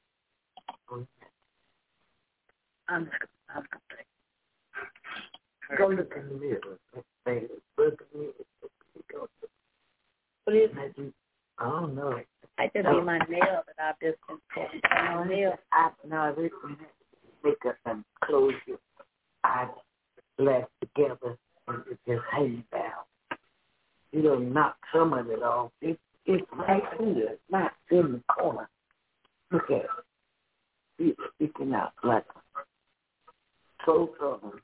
I'm just going to take it. Go look in the mirror. Look in the mirror. What is it? I don't know. I just need my nail that I've just been putting on my nail. I know this one has to make up and close your eyes left together and it just hangs down. You don't knock some of it off. It, it's right here. It's not in the corner. Look at it. It's sticking out like so southern.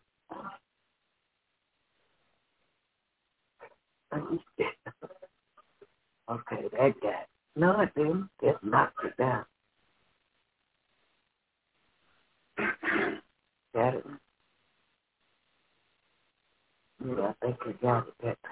Okay, that guy. No, it didn't. Just knocked it down. Got it? Yeah, I think you got it. That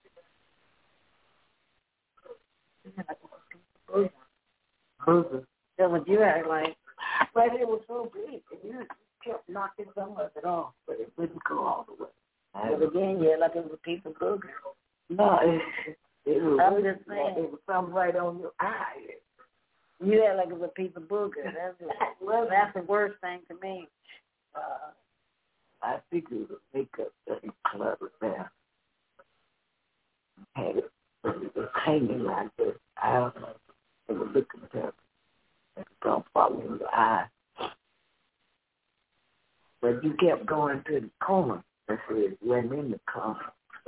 time. Boozer. That's what you act like. But it was so big, and you kept knocking some of it off, but it wouldn't go all the way. But again, yeah, like it was a piece of booger. No, it, it was. I'm just saying. It was something right on your eye. You act like it was a piece of booger. That's well, that's the worst thing to me. Uh, I think it was makeup that he cluttered there. Had it, it was hanging like this. I don't know. It was looking terrible. It don't follow in your eye. But you kept going to the corner. That's it. It went in the corner.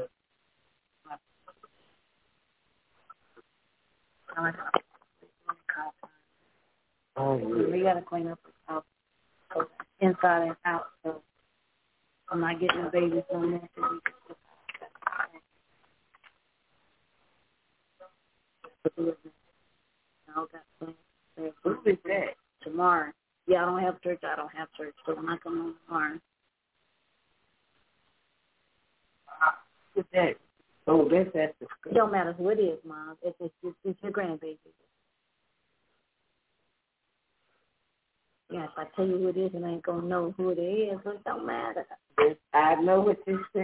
Oh, yeah. We got to clean up the house inside and out. So I'm not getting the babies on that. Who is that? Tomorrow. Yeah, I don't have church. I don't have church. So I'm not coming on tomorrow. Who's that? Oh, that's at the school. It don't matter who it is, Mom. It's, it's, it's, it's your grandbaby. Yeah, if I tell you who it is, and I ain't going to know who it is, so it don't matter. I know what you said.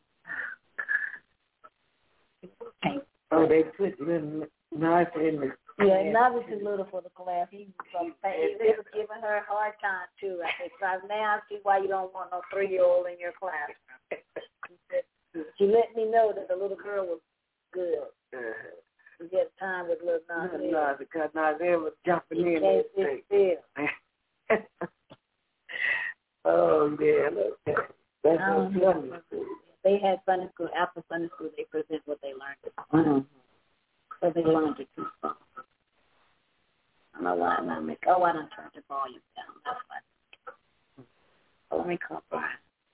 Okay. Oh, they put little knife in the... Yeah, Navi too little for the class. He was, he was giving her a hard time, too. I said, so now I see why you don't want no three-year-old in your class. She let me know that the little girl was good. Uh-huh. You get time with little Navi. No, because Navi was jumping you in. Can't sit still. Oh, yeah, look. That's what Sunday school. They had Sunday school. After Sunday school, they present what they learned. Mm-hmm. So they learned it too far. I don't know why I'm not making. Oh, I done turned the volume down. That's why. Oh, let me call Brian.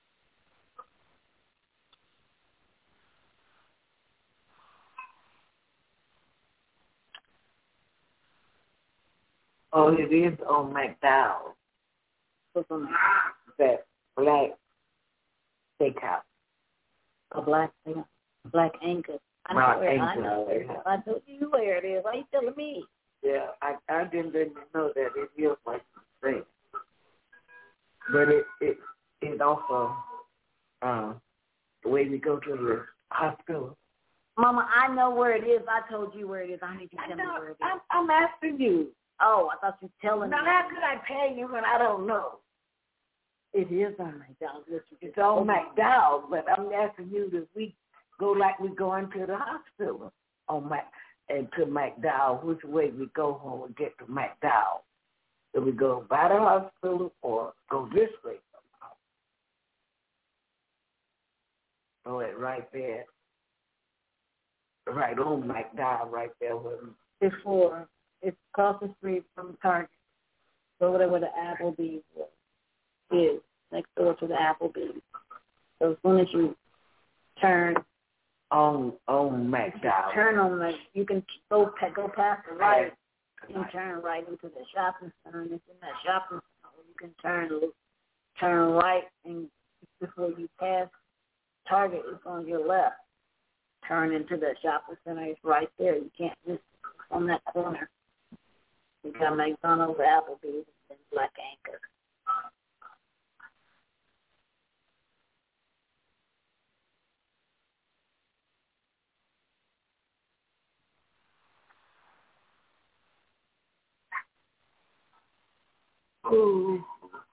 Oh, it is on McDowell. What's on that? Black steakhouse. A black thing. Black Angus. I know where I know it is. I told you where it is. Why are you telling me? Yeah, I I didn't really know that it is like the thing. But it it it also uh the way we go to the hospital. Mama, I know where it is. I told you where it is. I need you to tell me where it is. I'm, I'm asking you. Oh, I thought you were telling now, me. Now, how could I tell you when I don't know? It is on McDowell. It's on McDowell, but I'm asking you that we go like we going to the hospital on Mac and to McDowell. Which way we go when we get to McDowell? Do we go by the hospital or go this way? Oh, it right there. Right on McDowell, right there with me. Before. It's across the street from Target. Over there where the Applebee's is, next door to the Applebee's. So as soon as you turn on on McDowell, turn on the, you can go go past the right and turn right into the shopping center. And it's in that shopping center you can turn turn right, and before you pass Target, it's on your left. Turn into the shopping center. It's right there. You can't miss it on that corner. You got McDonald's, Applebee's, and Black Anchor. Ooh.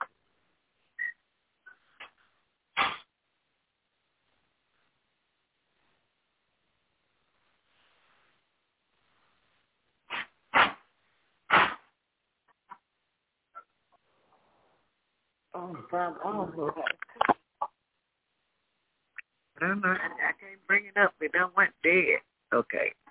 Oh, Bob, oh, I don't know. I can't bring it up. It done went dead. Okay.